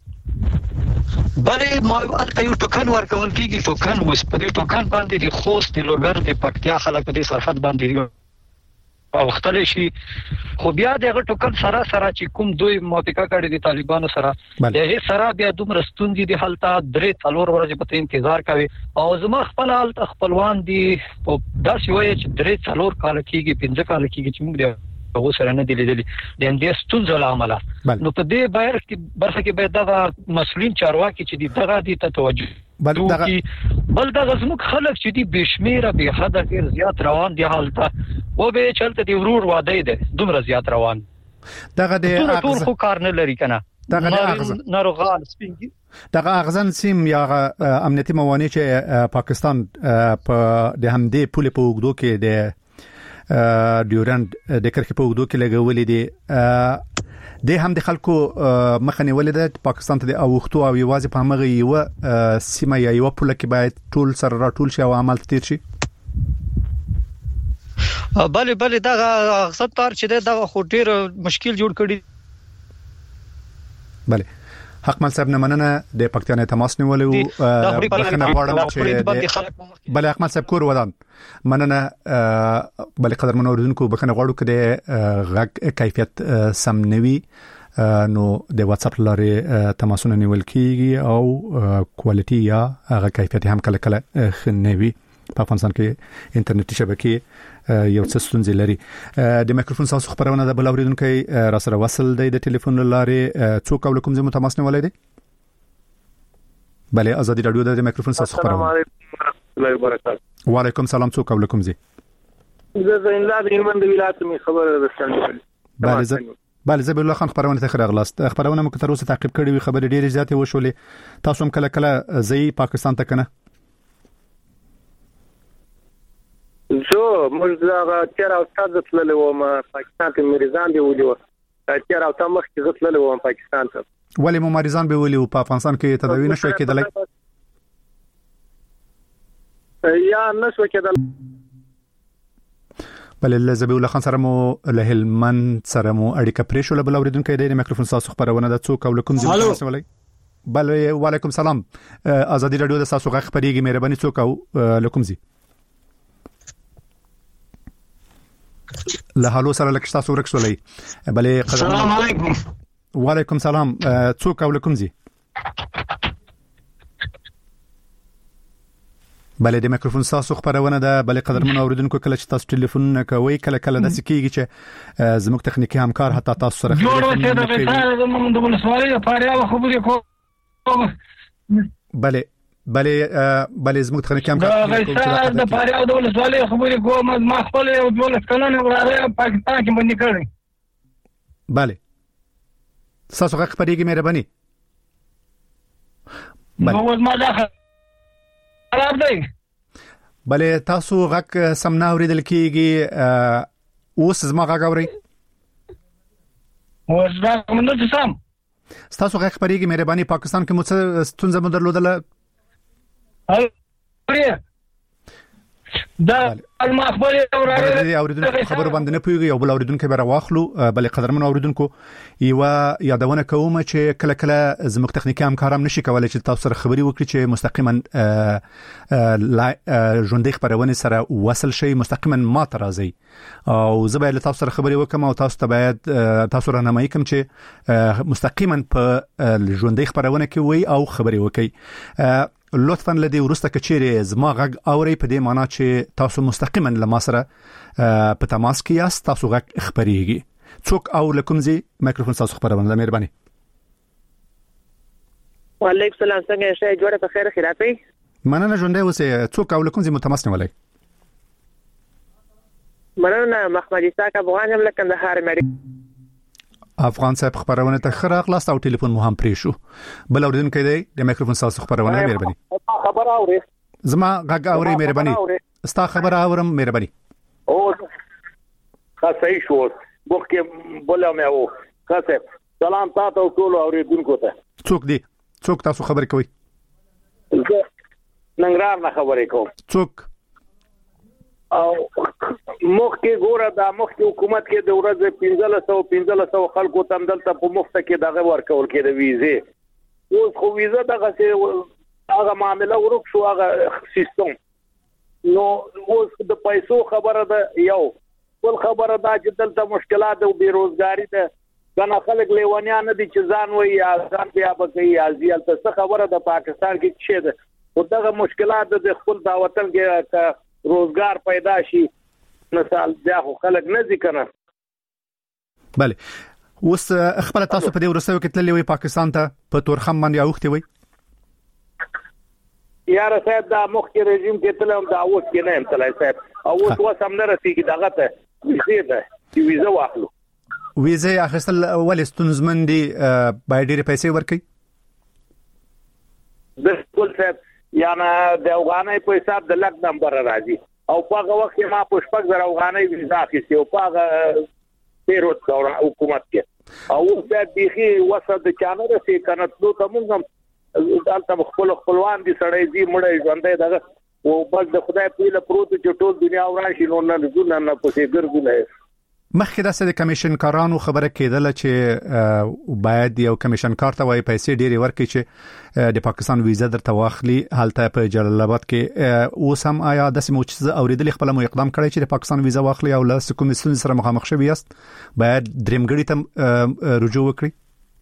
بلې ماته یو ټوکن ورکول کیږي ټوکن اوس په دې ټوکن باندې د خوست د لوګر د پکتیا خلک په دې سرحد باندې او وختل شي خو بیا دغه ټوکن سره سره چې کوم دوی موافقه کړي دي طالبانو سره دغه سره بیا دومره ستوندې دي حالت درې څلور ورځې په انتظار کوي او زما خپل حالت خپلوان دي په داسې وایي چې درې څلور کال کېږي پنځه کال کېږي چې موږ هغه سره نه دي لیدلي د دې ستونزو لامل نو په دې بهر کې برخه کې به دغه مسؤلین چارواکي چې دغه دي ته توجه بل دغه بل دغه زموږ خلک چې دي بشمیره به حد ډیر زیات روان دي حالت و به چلته دی ورور واده ده دومره زیات روان دغه د ټول خو کار نه لري کنه دغه د اغزن ناروغان سپینګي دغه اغزن سیم یا امنیتي موانع چې پاکستان په د همدې پولې په وګړو کې د ډیورند د کرکې په وګړو کې لګولې دي د هم د خلکو مخنی ولید پاکستان ته د اوختو او یوازې په همغه یو سیمه یا یو پوله کې باید ټول سره راټول شي او عمل تیر شي بله بله دغه غصب تار چې دغه خو ډیر مشکل جوړ کړي بله حق مل صاحب نه مننه د پښتنې تماس نیولې او بخنه غواړم چې بله حق مل صاحب کور ودان مننه بله قدر منوردونکو بخنه غواړو کده غږ کیفیت سم نوي نو د واتس اپ لارې تماسونه نیول کیږي او کوالټي یا هغه کیفیت هم کله کله خنوي په افغانستان کې انټرنیټي شبکې یو څه ستونزې لري د مایکروفون تاسو خبرونه د بل اوریدونکو را سره وصل دی د ټلیفون لارې څوک او کوم ځای تماس نیولای دی بله ازادي رادیو د مایکروفون تاسو خبرونه وعلیکم سلام څوک او کوم ځای زه زینلاد هلمند ولایت می خبر رسول بله زه بله زبیر الله خان خبرونه ته خراغلاست خبرونه مو تر اوسه تعقیب کړي وي خبرې ډېرې زیاتې وشولې تاسو هم کله کله ځي پاکستان ته کنه زه موږ دا تیر او تاسو تللی وم پاکستان ته مریضان دی ولې و تیر او تاسو مخ کې تللی وم پاکستان ته ولې مو مریضان به ولې په افغانستان کې تداوی نشوي کېدلای یا نشوي کېدل بل زبیر الله خان سره مو له هلمند سره مو اړیکه پرې شو بل اوریدونکو د مایکروفون تاسو خبرونه د څوک او کوم ځای تاسو ولای بل وعلیکم سلام ازادي رادیو د تاسو غږ خبريږي مهرباني څوک او کوم ځای له حالو سره لکه تاسو ورکسولای بلې قدر السلام علیکم وعلیکم سلام څوک او کوم ځای بلې د مایکروفون تاسو خبرونه ده بلې قدرمن اوریدونکو کله چې تاسو ټلیفون کوي کله کله د سکیږي چې زموږ تخنیکی همکار حتی تاسو سره جوړ وته د زموږ د ولسوالۍ لپاره خبرې کوم بلې بلې بلې زموږ تخنیکی همکار د لپاره د ولسوالۍ خبرې کوم ما خپل یو دولت قانون وراره پاکستان کې باندې کړی بلې تاسو غږ خبرېږي مهرباني نو ما دا خراب دی بلې تاسو غږ سم نه اوریدل کیږي اوس زما غږ اوري اوس دا کوم نه سم تاسو غږ خبرېږي مهرباني پاکستان کې مو څه ستونزه مو درلودله؟ دا المخبري اورېدل اوریدونکو خبرو باندې نه پوهیږي او بل اوریدونکو به راواخلو. بل قدرمن اوریدونکو یو یادونه کوم چې کله کله زموږ تخنیکی همکاران نشي کولای چې تاسو سره خبري وکړي چې مستقیما ژوندۍ خبرونه سره وصل شي، مستقیما ما ته راځي او زه به له تاسو سره خبري وکم او تاسو ته باید تاسو راهنمایي کوم چې مستقیما په ژوندۍ خبرونه کې وي او خبري وکړي. لطفاً لدی ورسته کچېره زما غږ اوري په دې معنی چې تاسو مستقیما له ما سره په تماس کې یاست، تاسو غږ خبريږي. څوک او لکم زی مایکروفون تاسو خبرونه مهرباني. وعلیکم السلام، څنګه شې؟ جوړه په خیر خیراتي. مننه ژوندۍ اوسه. څوک او لکم زی متماس نه ولای؟ مننه محمد اسحاق افغان هم له کندهار مې. افغان صاحب خبرونه ته خراغ لاست او ټلیفون مو هم پرې شو. بل اوریدونکو دی د مایکروفون تاسو خبرونه مهرباني. خبر اوري زما غږ اوري مهرباني. ستا خبر اورم مهرباني. او خاصه شو بوخه بوله مې او خاصه سلام تاسو ټول اوریدونکو ته. څوک دی؟ څوک تاسو خبر کوي؟ ننګرهار نه خبرې کوم. څوک؟ او مخکې ګوره د مخکې حکومت کې د ورځې پنځه سوه پنځه سوه خلکو ته دلته په مفته کې دغه ورکول کېده ویزې. اوس خو ویزه دغه څه هغه معامله ورک شو، هغه سیستم. نو اوس د پیسو خبره ده یو، بل خبره ده چې دلته مشکلات او بیروزګاری ده. کنه خلک لیوانیان دي چې ځان وایي یا ځان بیا به کوي یا ځیل ته خبره ده. پاکستان کې څه ده او دغه مشکلات د خپل دا وطن کې روزګار پیدا شي مثال بیا خو خلک نه ذکر. بله اوس خبر تاسو په دې ورسېو کې تللی وي پاکستان ته په تورخم باندې اوختي وي؟ یار صاحب دا مخکې رژیم کې تلم دا اوس کې نه هم تلای صاحب او اوس وسم نه رسیږي دغه ته ویزه ده چې ویزه واخلو. ویزه اخیستل ولې ستونزمن دي؟ باید ډېرې پیسې ورکړي؟ بالکل صاحب، یعنی د افغانۍ په حساب د لک نمبر راځي او په هغه وخت کې ما په شپږ زره افغانۍ ویزا اخیستې او په هغه پیروت حکومت کې او بیا بيخي وسه د چانه رسې کنه نو ته موږ دلته خپل خپلوان دي سړی دي مړی ژوندې دغه او بس د خدای په له پروت چې ټول دنیا وراشي نو نه نه نه پسې ګرځونه. مخکې داسې د کمیشن کارانو خبره کېدله چې باید یو کمیشن کار ته وایي پیسې ډېرې ورکړي چې د پاکستان ویزه درته واخلي هلته په جلال آباد کې. اوس هم آیا داسې مو چې اوریدلې خپل مو اقدام کړی چې د پاکستان ویزه واخلي او له کوم ستونزې سره مخامخ شوي یاست باید درېمګړي ته رجوع وکړي؟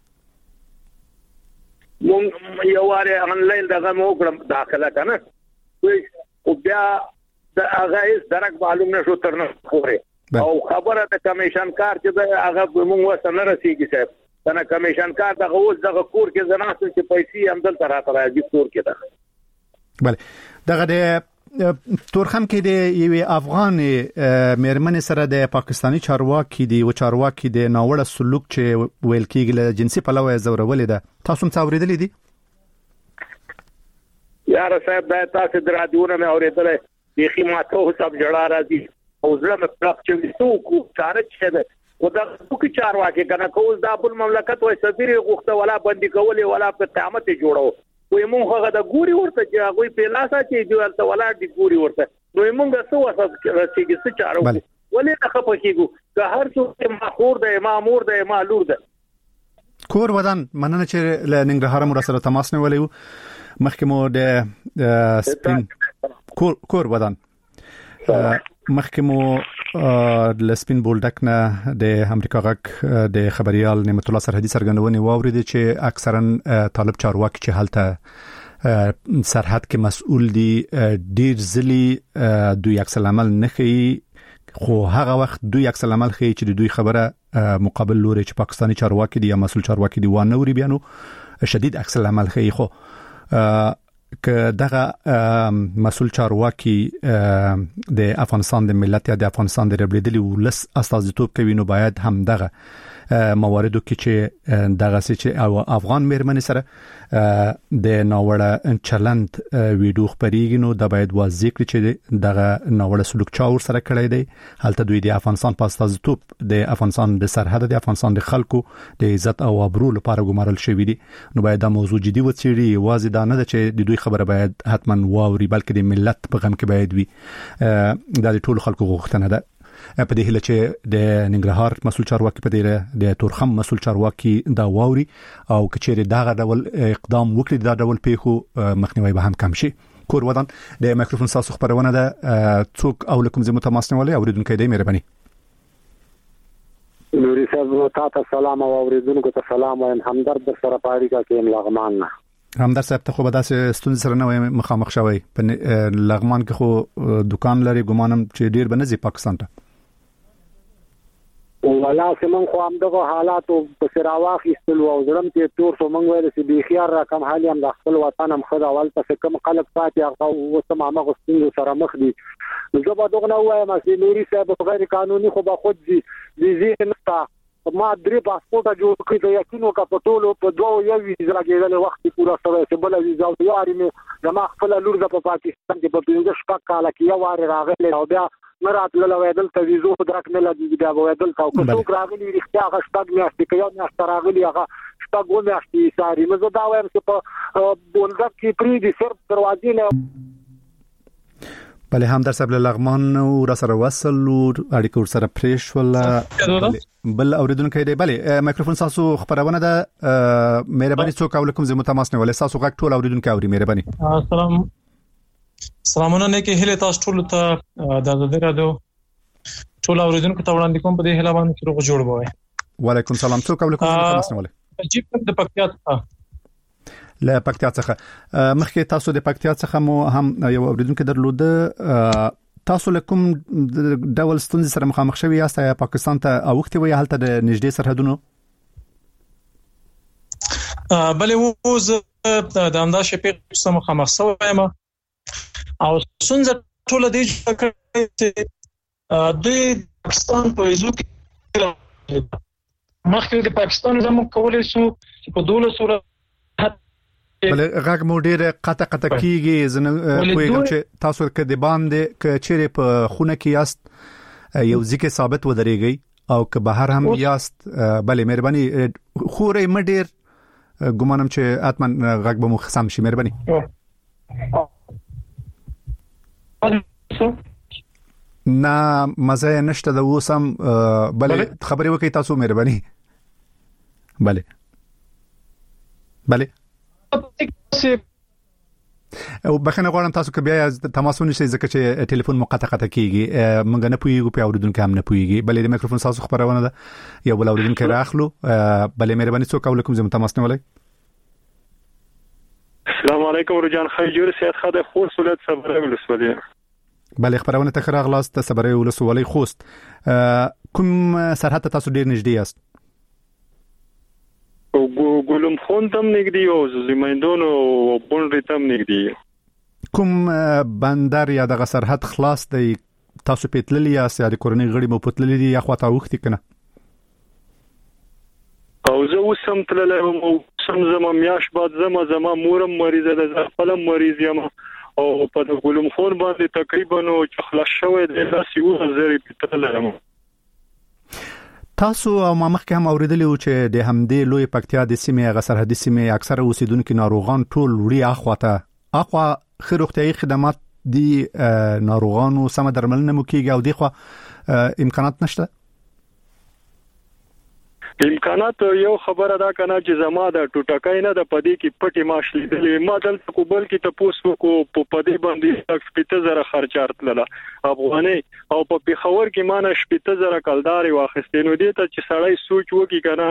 مونږ یو واره انلاین دغه مو کړم داخله کنه او بیا د هغه هیڅ درک معلوم نشو تر نه پورې او خبره د کمیشن کار چې د هغه موږ وسنه رسیږي صاحب کنه کمیشن کار دغه اوس دغه کور کې زناسل چې پیسې هم دلته راته راځي کور کې ده. بله دغه د تورخم کې د یو افغان مېرمن سره د پاکستانی چارواکي دی او چارواکي د ناوړه سلوک چې ویل کېږي له جنسي پلوه زورولې ده، تاسو هم څه اوریدلې دي؟ یار صاحب دا تاسو د رادیوونه مې اوریدلې بيخي ماته حساب جوړا راځي او زړه مې پراخ چې وسو کو چاره چې ده او دا کوم چارواکي کنه کوز د خپل مملکت وای سفیر غوښته ولا بندي کولې ولا په قیامت جوړو وې مونږ هغه د ګوري ورته چې هغه په لاسه چې جوړته ولا د ګوري ورته نو مونږ څه وسه رسېږي څه چارو ولې نه خپه کیږو که هر څوک مخور ده مامور ده مالور ده. کور ودان مننه چې له ننګرهار مو سره تماس نیولیو مخکې مو د سپین کور کور ودان مخکې مو د سپین بولډک نه د امریکا غک د خبريال نعمت الله سرحدي سرګندونې واورید چې اکثرا طالب چارواکي چې حالته سرحد کې مسؤل دي ډیر ځلي دوی عکس العمل نه کوي خو هغه وخت دوی عکس العمل کوي چې دوی خبره مقابل لوري چې پاکستانی چارواکي دي یا مسؤل چارواکي دي وانه وري بیانو شدید عکس العمل کوي. خو که دغه مسؤل چارواکي د افغانستان د ملت یا د افغانستان د ربلیدلی ولس استازیتوب کوي نو باید هم دغه مواردو کې چې دغه چې او افغان مېرمن سره د ناوړه چلند ویډیو خبريږي نو د باید واضح کړي چې دغه ناوړه سلوک چا ور سره کړی دی. هلته دوی د افغانستان په استازیتوب د افغانستان د سرحد د افغانستان د خلکو د عزت او ابرو لپاره ګمارل شوی دي. نو باید دا موضوع جدي وڅېړي. واضح دا نه ده چې د دوی خبره باید حتما واوري بلکې د ملت په غم کې باید وي. دا د ټولو خلکو غوښتنه ده. په دې هله چې د ننګرهار مسؤل چارواکي په دې د تورخم مسؤل چارواکي دا واوري او کچېره دا ډول اقدام وکړي دا ډول پیښو مخنیوي به هم کم شي. کور ودان د مایکروفون ساسو خبرونه ده څوک او لکم زموږ تماسنولې اوریدونکو دې مهرباني. نوري صاحب تاسو سلام او اوریدونکو ته سلام وایم. همدرد سره پاری کا کې لغمان نه همدرد صاحب ته خو به داسې ستونزې سره نه مخامخ شوی. په لغمان کې خو دکان لري ګمانم چې ډیر بنځي پاکستان ته ولا سیمن خو هم دغه حالات په سراواخ استل او زرم ته تور سو منګ ویل سي بي خيار را کم حالي هم د خپل وطن هم خدا اول پس کم قلب ساتي او وسمه مغستین سره مخ دي. زه به دغه نو وایم چې نوري صاحب غیر قانوني خو به خود دي ویزه نشته. ما درې پاسپورت جوړ کړی د یقینو کا پټولو په دوه یو ویزه راګېدل وخت پورا سره چې بل ویزه او یاري مې زما خپل لور د پاکستان کې په پنځه شپږ کال کې یو واره راغلی او بیا مرات له وېدل ته ویزو درک نه لګي دا وېدل تا او څوک راغلی رښتیا غشتګ میاشتې کې یو میاشت راغلی هغه شپږ و میاشتې ساري مزه دا وایم چې په بولدک کې پری دي سر دروازې نه بله هم در سبل لغمان او را سره وصل او اړیکو سره پریش ولا بل اوریدونکو دی. بله مایکروفون تاسو خبرونه ده مهرباني څوک او لکم زموږ تماس نه ولې تاسو غږ ټول اوریدونکو اوري مهرباني. السلام سلامونه نه کې هله تاسو ټول ته د د رادیو ټول اوریدونکو ته وړاندې کوم په دې هله باندې چې روغ جوړ وای. وعلیکم السلام څوک او لکم زموږ تماس نه ولې جیب د پکتیا ته له پکتیا څخه مخکې تاسو د پکتیا څخه مو هم یو اوریدونکو درلوده. تاسو لکم ډول ستونزې سره مخامخ شوی یاست یا پاکستان ته اوختي وي هلته د نږدې سرحدونو؟ بلې و زه د امدا شپې سره مخامخ شوم او څنګه ټول د دې د پاکستان په ایزو کې مخکې د پاکستان زموږ کولای شو چې په دوله صورت بل غږ مو ډیر قطع قطع کیږي. زنه کوم چې تاسو کې د باندې ک چیرې په خونه کې یاست یو ځکه ثابت ودرېږي او که بهر هم یاست بله مهرباني خورې مډیر ګمانم چې اتمن غږ به مو خصم شي مهرباني. نه مزه نشته د وسم بله خبرې وکي تاسو مهرباني. بله بله او بخنه غواړم تاسو که بیا تماسونه شي ځکه چې ټلیفون مقطع قطع کیږي مونږ نه پویګو په اوریدونکو هم نه پویګي. بلې د مایکروفون تاسو خبرونه ده یو بل اوریدونکو راخلو. بلې مهرباني څوک او لکم زم تماس نه ولای. السلام علیکم رجان خیجور سیادت خاطر خوست ولایت صبره ولسوالی. بلې خبرونه ته خراغلاست صبره ولسوالی خوست. کوم سرحد تاسو ډیر نږدې یاست؟ او ګولم خون تم نګدي او زمیندون او بونډ تم نګدي. کوم بندر یا د سرحد خلاص دی تاسو پېتللی یا سیاري کورنۍ غړي مو پټللی دي یا خواته وختي کنه؟ او زه وسم تللی او سم زما میاش بعد زما زما مورم مریضه ده خپلم مریض یم او په ګولم خون باندې تقریبا او خلاص شوی د لاسي و زری پټللی یم. تاسو او ما مخکې هم اوریدلی و چې د همدې لوی پکتیا د سیمې غ سرحدي سیمې اکثره اوسیدونکو ناروغان ټول وړي اخواته اخوا خیروغتي خدمات دي ناروغانو سم درملنه مو کیږي او دغه امکانات نشته. امکانات یو خبره دا کنه چې زما د ټوټکای نه د پدې کې پټي ماش لیدلې ما دلته کوبل کې تاسو کو په پدې باندې شپږ زره خرچ ارتله افغاني او په پیښور کې مانه شپږ زره کلداري واخستینو دي ته چې سړی سوچ وکي کنه.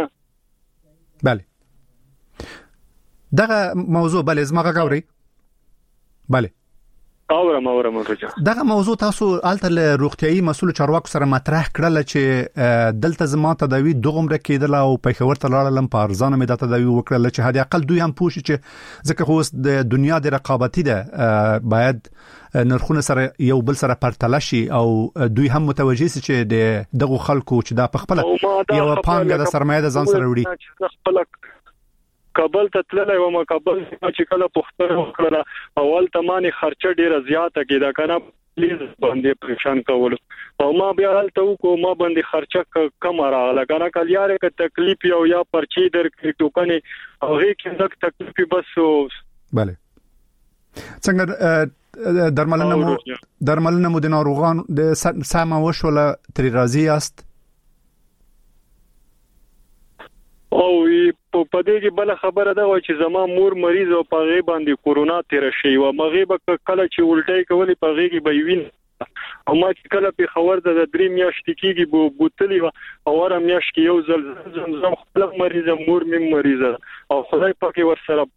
بله دغه موضوع بله زما غاوري. بله اورم اورم روجا دغه موضوع تاسو الته روغتيایي مسول چارواکو سره مطرح کړل چې دلته زما تداوی دغمره کېدل او په خبر ته لاړل په ارزانه مې د تداوی وکړل چې هدي اقل دوی هم پوښي چې ځکه خو د دنیا د رقابتي ده باید نرخونه سره یو بل سره پرتله شي او دوی هم متوجي سي چې د دغه خلکو چې د خپل یو پانګه د سرمایه د ځان سره وړي کابل ته تللی و ما کابل چې کله پختره وکړه اول تمانه خرچه ډیره زیاته کیده کنه پلیز باندې پریشان کول او ما بیا هلته کو ما باندې خرچه کم راغله کنه کلیاره ک تکلیف یو یا پرچی در ټوکنه او هیڅ کله تکلیف بس bale څنګه درملنه مو درملنه مو د ناروغان د سم وشوله تر راضی است او په دې کې بل خبره ده چې زما مور مریض او په غي باندې کورونا تیر شي او مغيبه کله چې ولټي کولی په غي کې به وین او ما چې کله په خبر ده د درې میاشتې کېږي بو بوتلی او ور میاشت کې یو ځل زم خپل مریض مور مې مریض او خدای پاک ور سره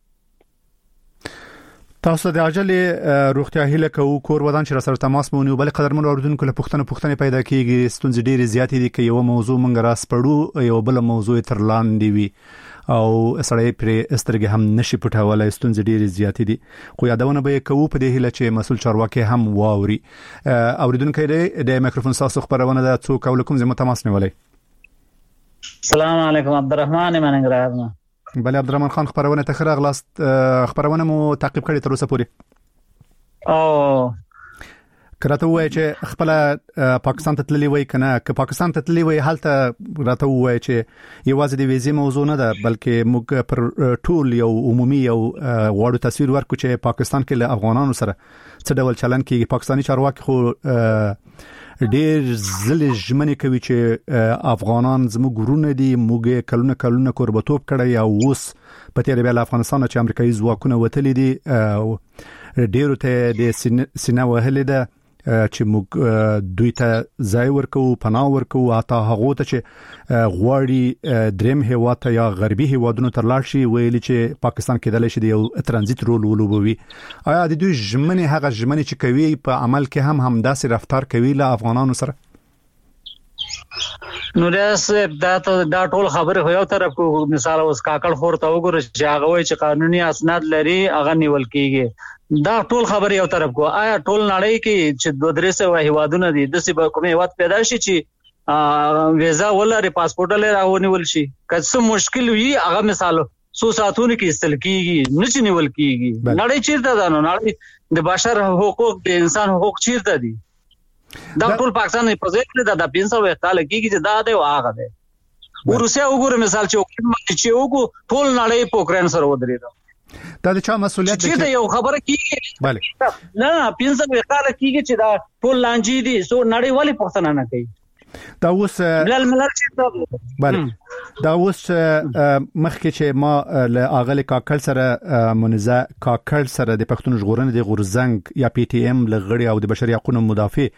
تاسو د عجل روغتیا هیله کو کور ودان چې سره تماس مونږ بل قدرمن اوردونکو له پښتنه پښتنه پیدا کیږي ستونزې ډېرې زیاتې دي چې یو موضوع مونږ راس پړو یو بل موضوع تر لاندې وي او سړی پر استرګې هم نشي پټولای ستونزې ډېرې زیاتې دي خو یادونه به کوو په دې هیله چې مسول چارواکي هم واوري اوریدونکو د میکروفون تاسو خبرونه د څو کوم زمو تماس نیولای السلام علیکم عبدالرحمن مننګراد بل عبدالرحمن خان خبرونه ته خره غلاست خبرونه مو تعقیب کړی تر اوسه پورې او کراته وای چې خپل پاکستان ته تللی وای کنه که پاکستان ته تللی وای حالت راته وای چې یوازې د ویزې موضوع نه ده بلکې موږ پر ټول یو عمومي یو غواړو تصویر ورکو چې پاکستان کې له افغانانو سره څه ډول چلن کوي پاکستاني چارواکي خو ډېر زل ژمنې کوي چې افغانان زموږ ګورونه دي موږ کلونه کلونه قربتوب کړی او اوس په تیر بیل افغانستان چې امریکایي ځواکونه وتلي دي ډېر ته د سینه وهلې ده چې موږ دوی ته ځای ورکو پناه ورکو اته هغه ته چې غواړي دریم هیواد ته یا غربي هیوادونو ته لاړ شي ویلي چې پاکستان کې دلته شي یو ترانزیت رول ولوبوي آیا د دوی ژمنې هغه ژمنې چې کوي په عمل کې هم همداسې رفتار کوي له افغانانو سره نو راس دا دا ټول خبره خو یو طرف کو مثال اوس کاکړ خور ته وګوره چې هغه وایي چې قانوني اسناد لري هغه نیول کیږي دا ټول خبر یو طرف کو آیا ټول نړۍ کې چې دوه درې سو هیوادونه دي د سی په کومه هیواد پیدا شي چې ویزا ولري پاسپورت لري راونیول شي که څه مشکل وي هغه مثال سو ساتونه کې استل کیږي نه چنیول کیږي نړۍ چیرته ده نو نړۍ د بشر حقوق د انسان حقوق چیرته دي دا ټول پاکستان په ځای کې دا د پنځه سوه کال کېږي چې دا دی او هغه دی روسیا وګوره مثال چې چې وګو ټول نړۍ په اوکرين سره ودرېده دا د چا مسؤلیت دی چې یو خبره کیږي bale نه پنځه سوه کال کېږي چې دا ټول لانجې دي سو نړۍ والی پښتنه نه کوي دا اوس بلل ملل چې bale دا اوس مخکې چې ما له اغل کاکل سره منزه کاکل سره د پښتون ژغورنې د غورزنګ یا پی ټی ایم لغړی او د بشري حقوقو مدافع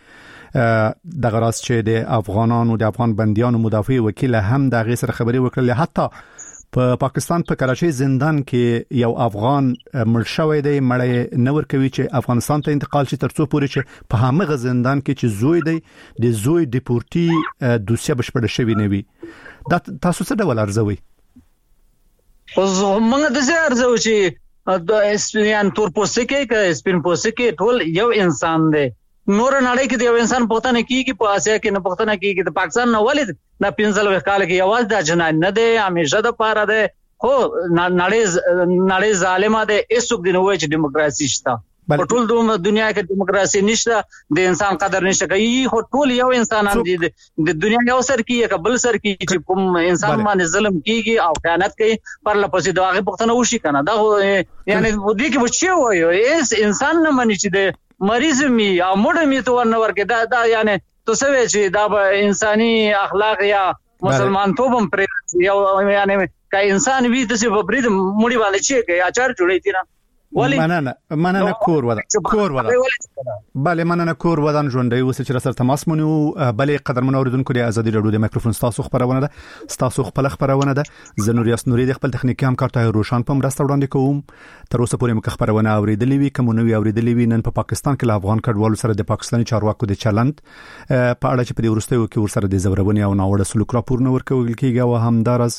د غراس چې د افغانانو د افغان بنديانو مدافع وکیل هم د غیر سره خبري وکړه حتی په پاکستان په کراچۍ زندان کې یو افغان مړ شوی دی مړی نور کوي چې افغانستان ته انتقال شي ترڅو پورې چې په هغه زندان کې چې زوی دی د زوی ډیپورټي دوسیه بشپړ شوی نه وي دا تاسو څه ډول ارزوي اوس موږ د څه ارزو چې د اسپین تور پوسټ کې سپین پوسټ کې ټول یو انسان دی نور نړۍ کې یو انسان پښتنه کیږي په اسیا کې نه پښتنه کیږي د پاکستان نه ولې نه پنځل وکاله کې یواز د جنان نه دی همیشه د پاره دی خو نړۍ نړۍ ظالمه ده ایسوک دی نو چې دیموکراسي شته په ټول دنیا کې دیموکراسي نشته د انسان قدر نشته کوي خو ټول یو انسانان دي د دنیا یو سر کې قبل سر کې چې کوم انسان باندې ظلم کیږي او خیانت کوي پر لپسې دغه پښتنه وشي کنه دا یعنی ودی کې وچی وایو اس انسان نه مني چې د مریض می او مړ می تو ورنور کې دا دا یعنی تو سوي چې دا به انساني اخلاق یا مسلمان توبم پر یو یعنی کای انسان وی د څه په برید مړی باندې چې اچار جوړی تیرا مننه مننه کور ودان کور ودان بله مننه کور ودان ژوندۍ اوس چې سره تماس مونږ بلې قدرمن اوریدونکو د ازادي رادیو د مایکروفون تاسو خبرونه ده تاسو خپل خبرونه ده زنوري اسنوري د خپل تخنیکی همکار ته روشن په مرسته وړاندې کوم تر اوسه پورې مخ خبرونه اوریدلې وي کوم نو اوریدلې وي نن په پاکستان کې افغان کډوالو سره د پاکستاني چارواکو د چلند په اړه چې په ورستیو کې ورسره د زبربونی او ناوړه سلوک راپورونه ورکول کېږي او همدارس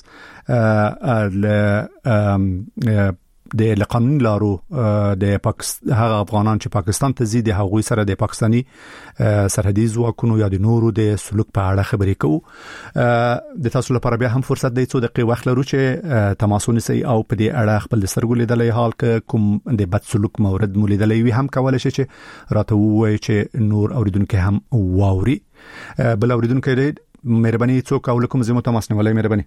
د قانون لارو د پاکستان هغه افغانان چې پاکستان ته زیات هغوی سره د پاکستاني سرحدي ځواکونو یا د نورو د سلوک په اړه خبرې کوو د تاسو لپاره بیا هم فرصت دی څو دقیقې وخت لرو چې تماسونه سي او په دې اړه خپل سرګو لیدلې حال کوم د بد سلوک مورد مولیدلې وي هم کولای شي چې راته وایي چې نور اوریدونکو هم واوري بل اوریدونکو مهرباني څوک او کوم زموږ تماس نیولای مهرباني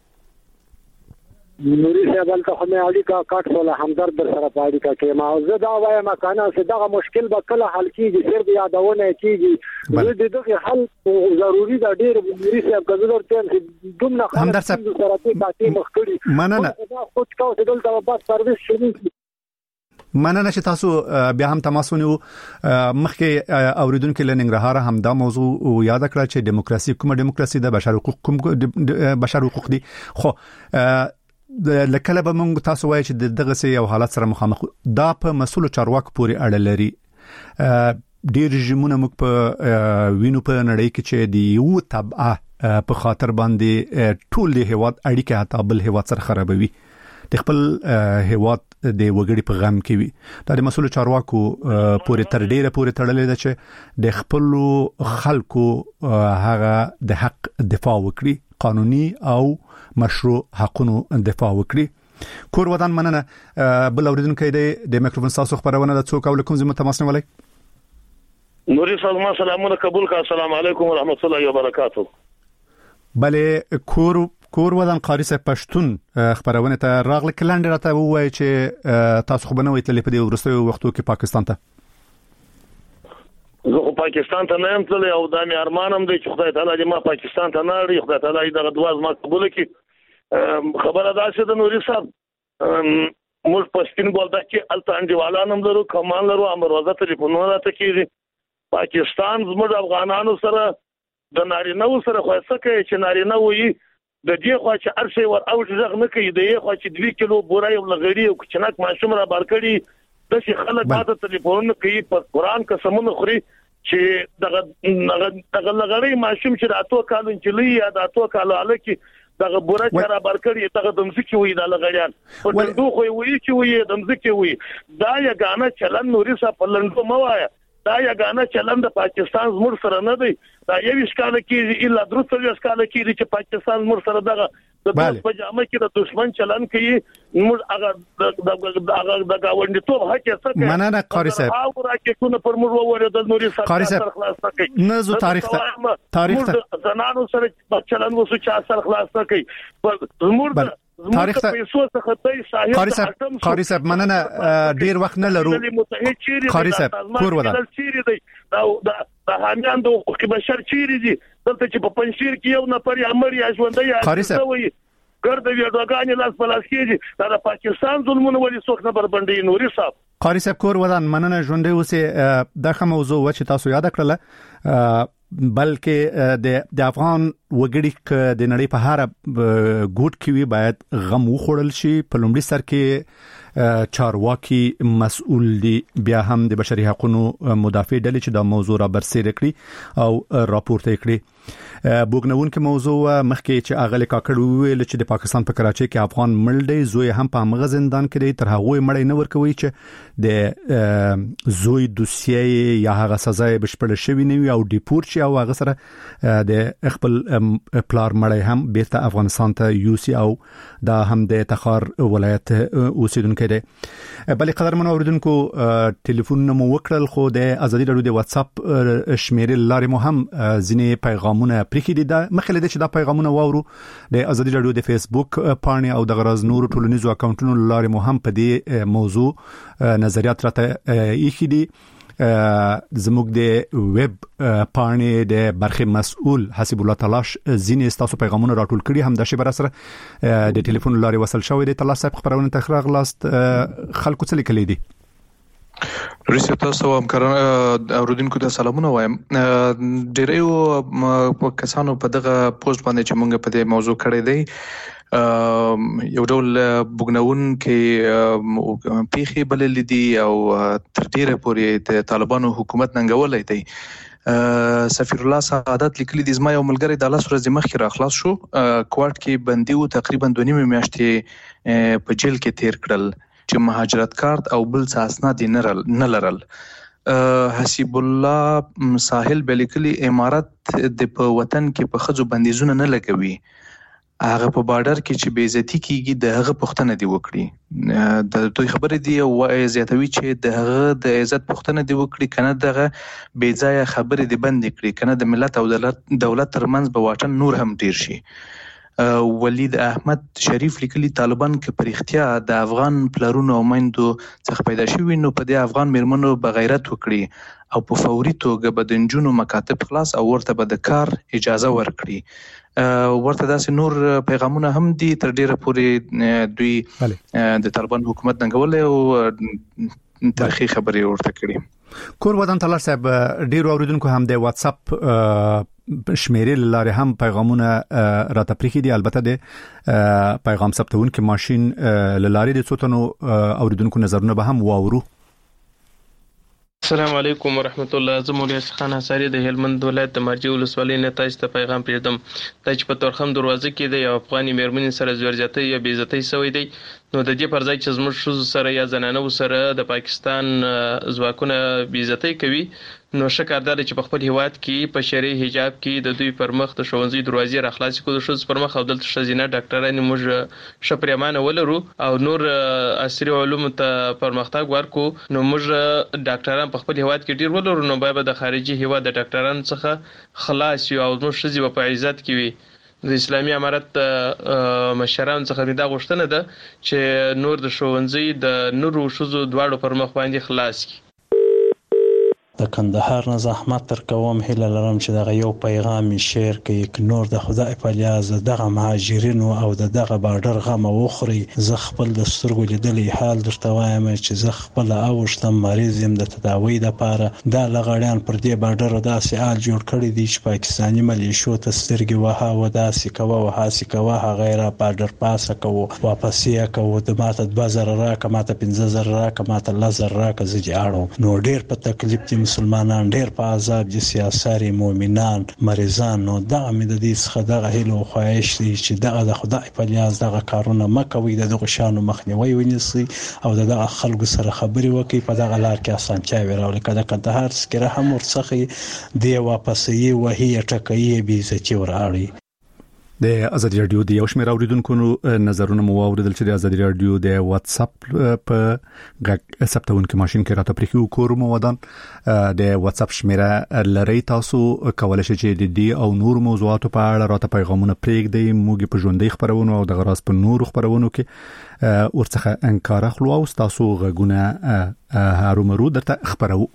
نوري صاحب ته خو مې اړیکه کټ ولا همدرد در سره اړیکه کې ما زه دا وایم کنه چې دا مشکل به کله حل کیږي صرف یادونه کیږي زه د دغه حل ضروری دا ډیر نوري صاحب کزه درته دومره همدرد صاحب سره ته مخ کړی مننه خو څه چې دلته بس سرویس شروع مننه چې تاسو بیا هم تماسونه مخکې اوریدونکو لنګرهار هم دا موضوع یاد کړل چې دیموکراسي کومه دیموکراسي د بشر حقوق کوم بشر حقوق دي خو لکه به موږ تاسو وایي چې دغه سي یو حالت سره مخامخ دا په مسؤل چارواکو پورې اړه لري ډیر رژیمونه موږ په وینو په نړۍ کې چې دی یو تبعه په خاطر باندې ټول دی هواد اړیکه حتی بل هواد سره خرابوي د خپل هواد د وګړي په غم کې وي دا د مسؤل چارواکو پورې تر ډیره پورې تړلې ده چې د خپل خلکو هغه د حق دفاع وکړي قانوني او مشروع حقونو دفاع وکړي کور ودان مننه بل اوریدونکو د مایکروفون تاسو خبرونه د څوک او کوم زموږ تماس نیولای نوري سلام سلامونه قبول کا السلام علیکم ورحمت الله وبرکاتہ بله کور کور ودان قاری صاحب پښتون خبرونه ته راغله کلند راته وایي چې تاسو خو بنوي تللی په دې ورستیو وختو کې پاکستان ته زه خو پاکستان ته نه یم تللی او دا مې ارمانم دی چې خدای تعالی دې ما پاکستان ته نه اړي خدای تعالی دغه دعا زما قبول کړي خبره دا چې د نوري صاحب موږ پښتون بولدا چې الټانډیوالانم درو کمان لرو امروزه ټلیفونونه راته کیږي پاکستان زموږ افغانانو سره د نارینه سره خو څه کوي چې نارینه وي د دې خو چې ارشي ور او ځغ نه کوي د یې خو چې دوه کیلو بورای او لغړی او کچناک ماشوم را بار کړي د شي خلک ماته ټلیفون کوي په قران قسمونه خوري چې دغه دغه لغړی ماشوم چې راتو کالو انچلی یا راتو کالو الکی دغه بورا چر بار کړي دغه دمځکي وي د لغړیان او دغه خو وي چې وي دمځکي وي دا یګانه چلن نوري صاحب پلندو موایا دا یګانه چلن د پاکستان زموږ سره نه دی دا یو ښکاله کې الا درسته ښکاله کې چې پاکستان زموږ سره دغه د په جامه کې د دشمن چلن کوي موږ هغه د هغه د گاونډي ټول حق څه کوي مننه قاری صاحب او راکې کو نه پر موږ وره د نوري سره خلاص کوي نه زو تاریخ ته تاریخ ته زنانو سره چلن وسو چا سره خلاص کوي زموږ تاریخ ته قاری صاحب قاری صاحب مننه ډیر وخت نه لرو قاری صاحب کور ودان دا د هانیان د حقوق بشر چیرې دي دلته چې په پنځیر کې یو نفر یا مړ یا ژوندۍ یا څوی ګرد ویډیوګانې لاس پلاس کېږي دا د پاکستان ظلمونه ولې څوک نه بربندي نوري صاحب قاری صاحب کور ودان مننه ژوندۍ اوسه دغه موضوع و چې تاسو یاد کړل بلکې د د افغان وګړي د نړۍ په هر ګوټ کې وي باید غم وخوړل شي په لومړي سر کې چارواکي مسؤل دي بیا هم د بشري حقوقو مدافع ډلې چې دا موضوع را برسېره کړي او راپورته کړي بوګنون کې موضوع مخکې چې اغلی کاکړ ویل چې د پاکستان په کراچۍ کې افغان ملډي زوی هم په مغز زندان کې تر هغه مړی نه ورکوي چې د زوی دوسیه یا هغه سزا بشپړ شوی نه وي او ډیپورت شي او هغه سره د خپل پلار مړی هم بیرته افغانستان ته یوسي او دا هم د تخار ولایت اوسیدونکو دی بلې قدرمن اوریدونکو ټلیفون مو وکړل خو د ازادي رادیو د واتس اپ شمیرې لارې مو هم ځینې پیغامونه پریخي دي مخکې د چې دا پیغامونه واورو د ازادي رادیو د فیسبوک پاڼې او د غرض نور ټولنیزو اکاونټونو لارې مو هم په دې موضوع نظریات راته یې دي زموږ د ویب پاڼې د برخه مسؤل حسب الله تلاش زینې تاسو پیغامونه راټول کړي هم د شبر سره د ټلیفون لاري وصل شوې د تلاش صاحب خبرونه تخراغ لاست خلکو څه لیکلي دي ریسه تاسو هم کارن اوردونکو ته سلامونه وایم ډیرو کسانو په دغه پوسټ باندې چې مونږ په دې موضوع کړی دی یو ډول بوګناون کې پیخي بلل دي او تر ډیره پورې د طالبانو حکومت ننګولای دی سفیر الله سعادت لیکلي د زما یو ملګری د لاس ورځې مخکې را خلاص شو کوارت کې بندي او تقریبا دوه نیمه میاشتې په جیل کې تیر کړل چې مهاجرت کارت او بل څه اسناد نه لرل حسب الله ساحل بلیکلي امارات د په وطن کې په خځو بندیزونه نه لګوي هغه په بارډر کې چې بې عزتي کیږي د هغه پښتنه دی وکړي د دوی خبرې دی او زیاتوي چې د هغه د عزت پښتنه دی وکړي کنه دغه بې ځای خبرې دی بند کړي کنه د ملت او دولت دولت ترمنځ به واټن نور هم ډیر شي ولید احمد شریف لیکلي طالبان کې پرختیا د افغان پلارونو او میندو څخه پیدا شوی نو په دې افغان میرمنو بغیرت وکړي او په فوري توګه به د نجونو مکاتب خلاص او ورته به د کار اجازه ورکړي ورته داسې نور پیغامونه هم دي تر ډیره پورې دوی د طالبان حکومت ننګولای او تاریخي خبرې ورته کړي کور ودان تلار صاحب ډیرو اوریدونکو هم د واتس اپ شمیرې لاره هم پیغامونه را تپریخي دي البته د پیغام ثبتون کې ماشين لاره د څوتنو اوریدونکو نظرونه به هم واورو السلام علیکم ورحمت الله زه مولوی خان انصاری د هلمند ولایت د مرجع ولسوالۍ نه تاسو ته پیغام پیژدم د چې په تورخم دروازه کې د یو افغاني مېرمنې سره زورجاتۍ یا بې عزتۍ شوې دی نو د دې پر ځای چې زموږ شوز سره یا زنانه سره د پاکستان ځواکونه بې عزتۍ کوي نو شکردار چې په خپل هیواد کې په شرعي حجاب کې د دوی پر مخ د ښوونځي دروازې راخلاص کړو د شوز پر مخ او دلته شزینه ډاکټرانو موږ شپریمانه ولرو او نور عصري علوم ته پرمختګ ورکو نو موږ ډاکټران په خپل هیواد کې ډیر ولرو نو به د خارجي هیواد د ډاکټرانو څخه خلاص یو او موږ شزي په عزت کې وي د اسلامي امارت مشران څخه دا غوښتنه ده چې نور د ښوونځي د نورو شوزو دواړو پر مخ باندې خلاص کی د کندهار نه زحمت تر کوم هله لرم چې دغه یو پیغام شیر کې نور د خدای په لیاز دغه مهاجرینو او دغه بارډر غم وخوري زه خپل د سترګو لیدلې حال درته وایم چې زه خپل اوښتم مریض يم د تداوی لپاره دا لغړیان پر دې بارډر داسې آل جوړ کړی دي چې پاکستاني ملیشو ته سترګې وها و داسې کوه و هاسې کوه غیره بارډر پاسه کوه واپس یې کوه د ماته دوه زره راکه ماته پنځه زره راکه ماته لس زره راکه زه جاړم نو ډیر په تکلیف دي مسلمانان ډیر په عذاب دي سیاساري مؤمنان مریضان نو دغه مې د دې څخه دغه هیله او خواهش دي چې دغه د خدای په لیاز دغه کارونه مکوي دغه شانو مخنیوي ونیسي او دغه خلکو سره خبري وکړي په دغه لار کې اسانچا وراول کده کندهار سکره هم ورڅخه دی واپس یې وهي ټکې به عزت وراړي د ازادي رادیو د یو شمېر اوریدونکو نظرونه مو اوریدل چې د ازادي رادیو د واتس اپ په غږ ثبتون کې ماشين کې راته پریخي کور مو ودان د واتس اپ شمیره لري تاسو کولای شئ چې د دې او نور موضوعاتو په اړه راته پیغامونه پرېږدئ موږ په ژوندۍ خبرونو او د غراس په نور خبرونو کې ورڅخه انکار اخلو او تاسو غږونه هارومرو درته خبرو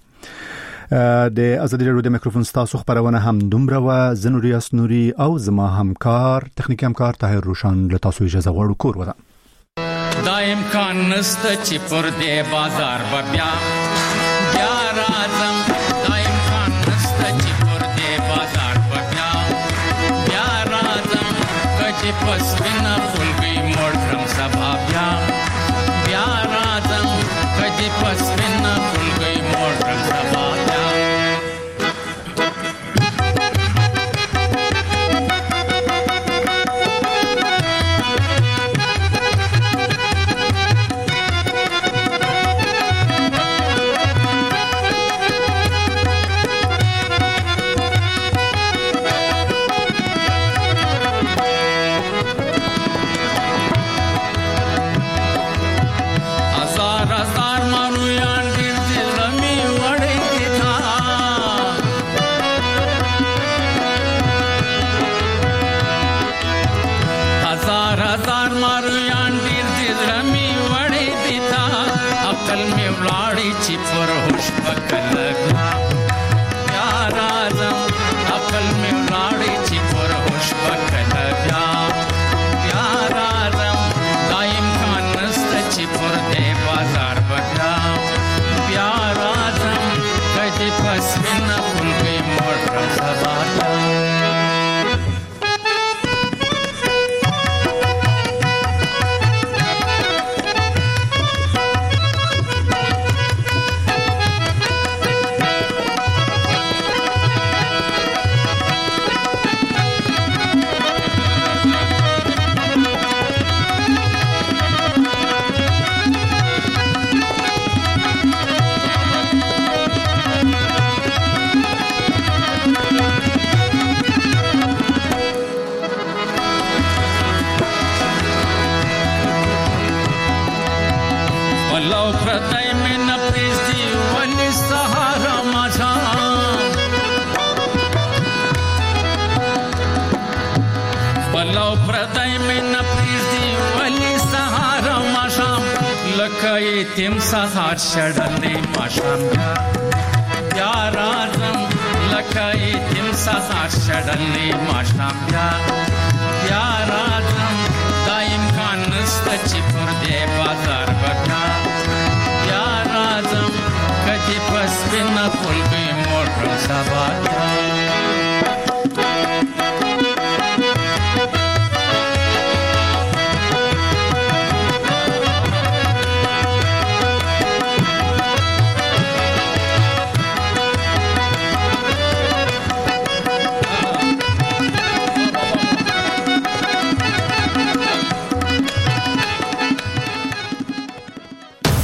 د ازادي رادیو د میکروفون تاسو خبرونه هم دومره و زنوري اسنوري او زما همکار تخنیکی همکار طاهر روشن له تاسو اجازه غواړو کور ودا دا امکان نشته چې پر دې بازار بیا بیا راځم دا امکان نشته چې پر دې بازار بیا بیا راځم کچې پس وینا خلګي موټرم سبا بیا بیا راځم کچې پس وینا خلګي موټرم سبا پر دې بازار بیا بیا راځم کدي پس منا خلګي موټر سبا تیم سهار شړلې ماشام بیا راځم لکه تیم سهار شړلې ماشام بیا بیا راځم دا امکان نشته چې پر دې بازار بیا بیا راځم کدي پس بنا خلګي موټر سبا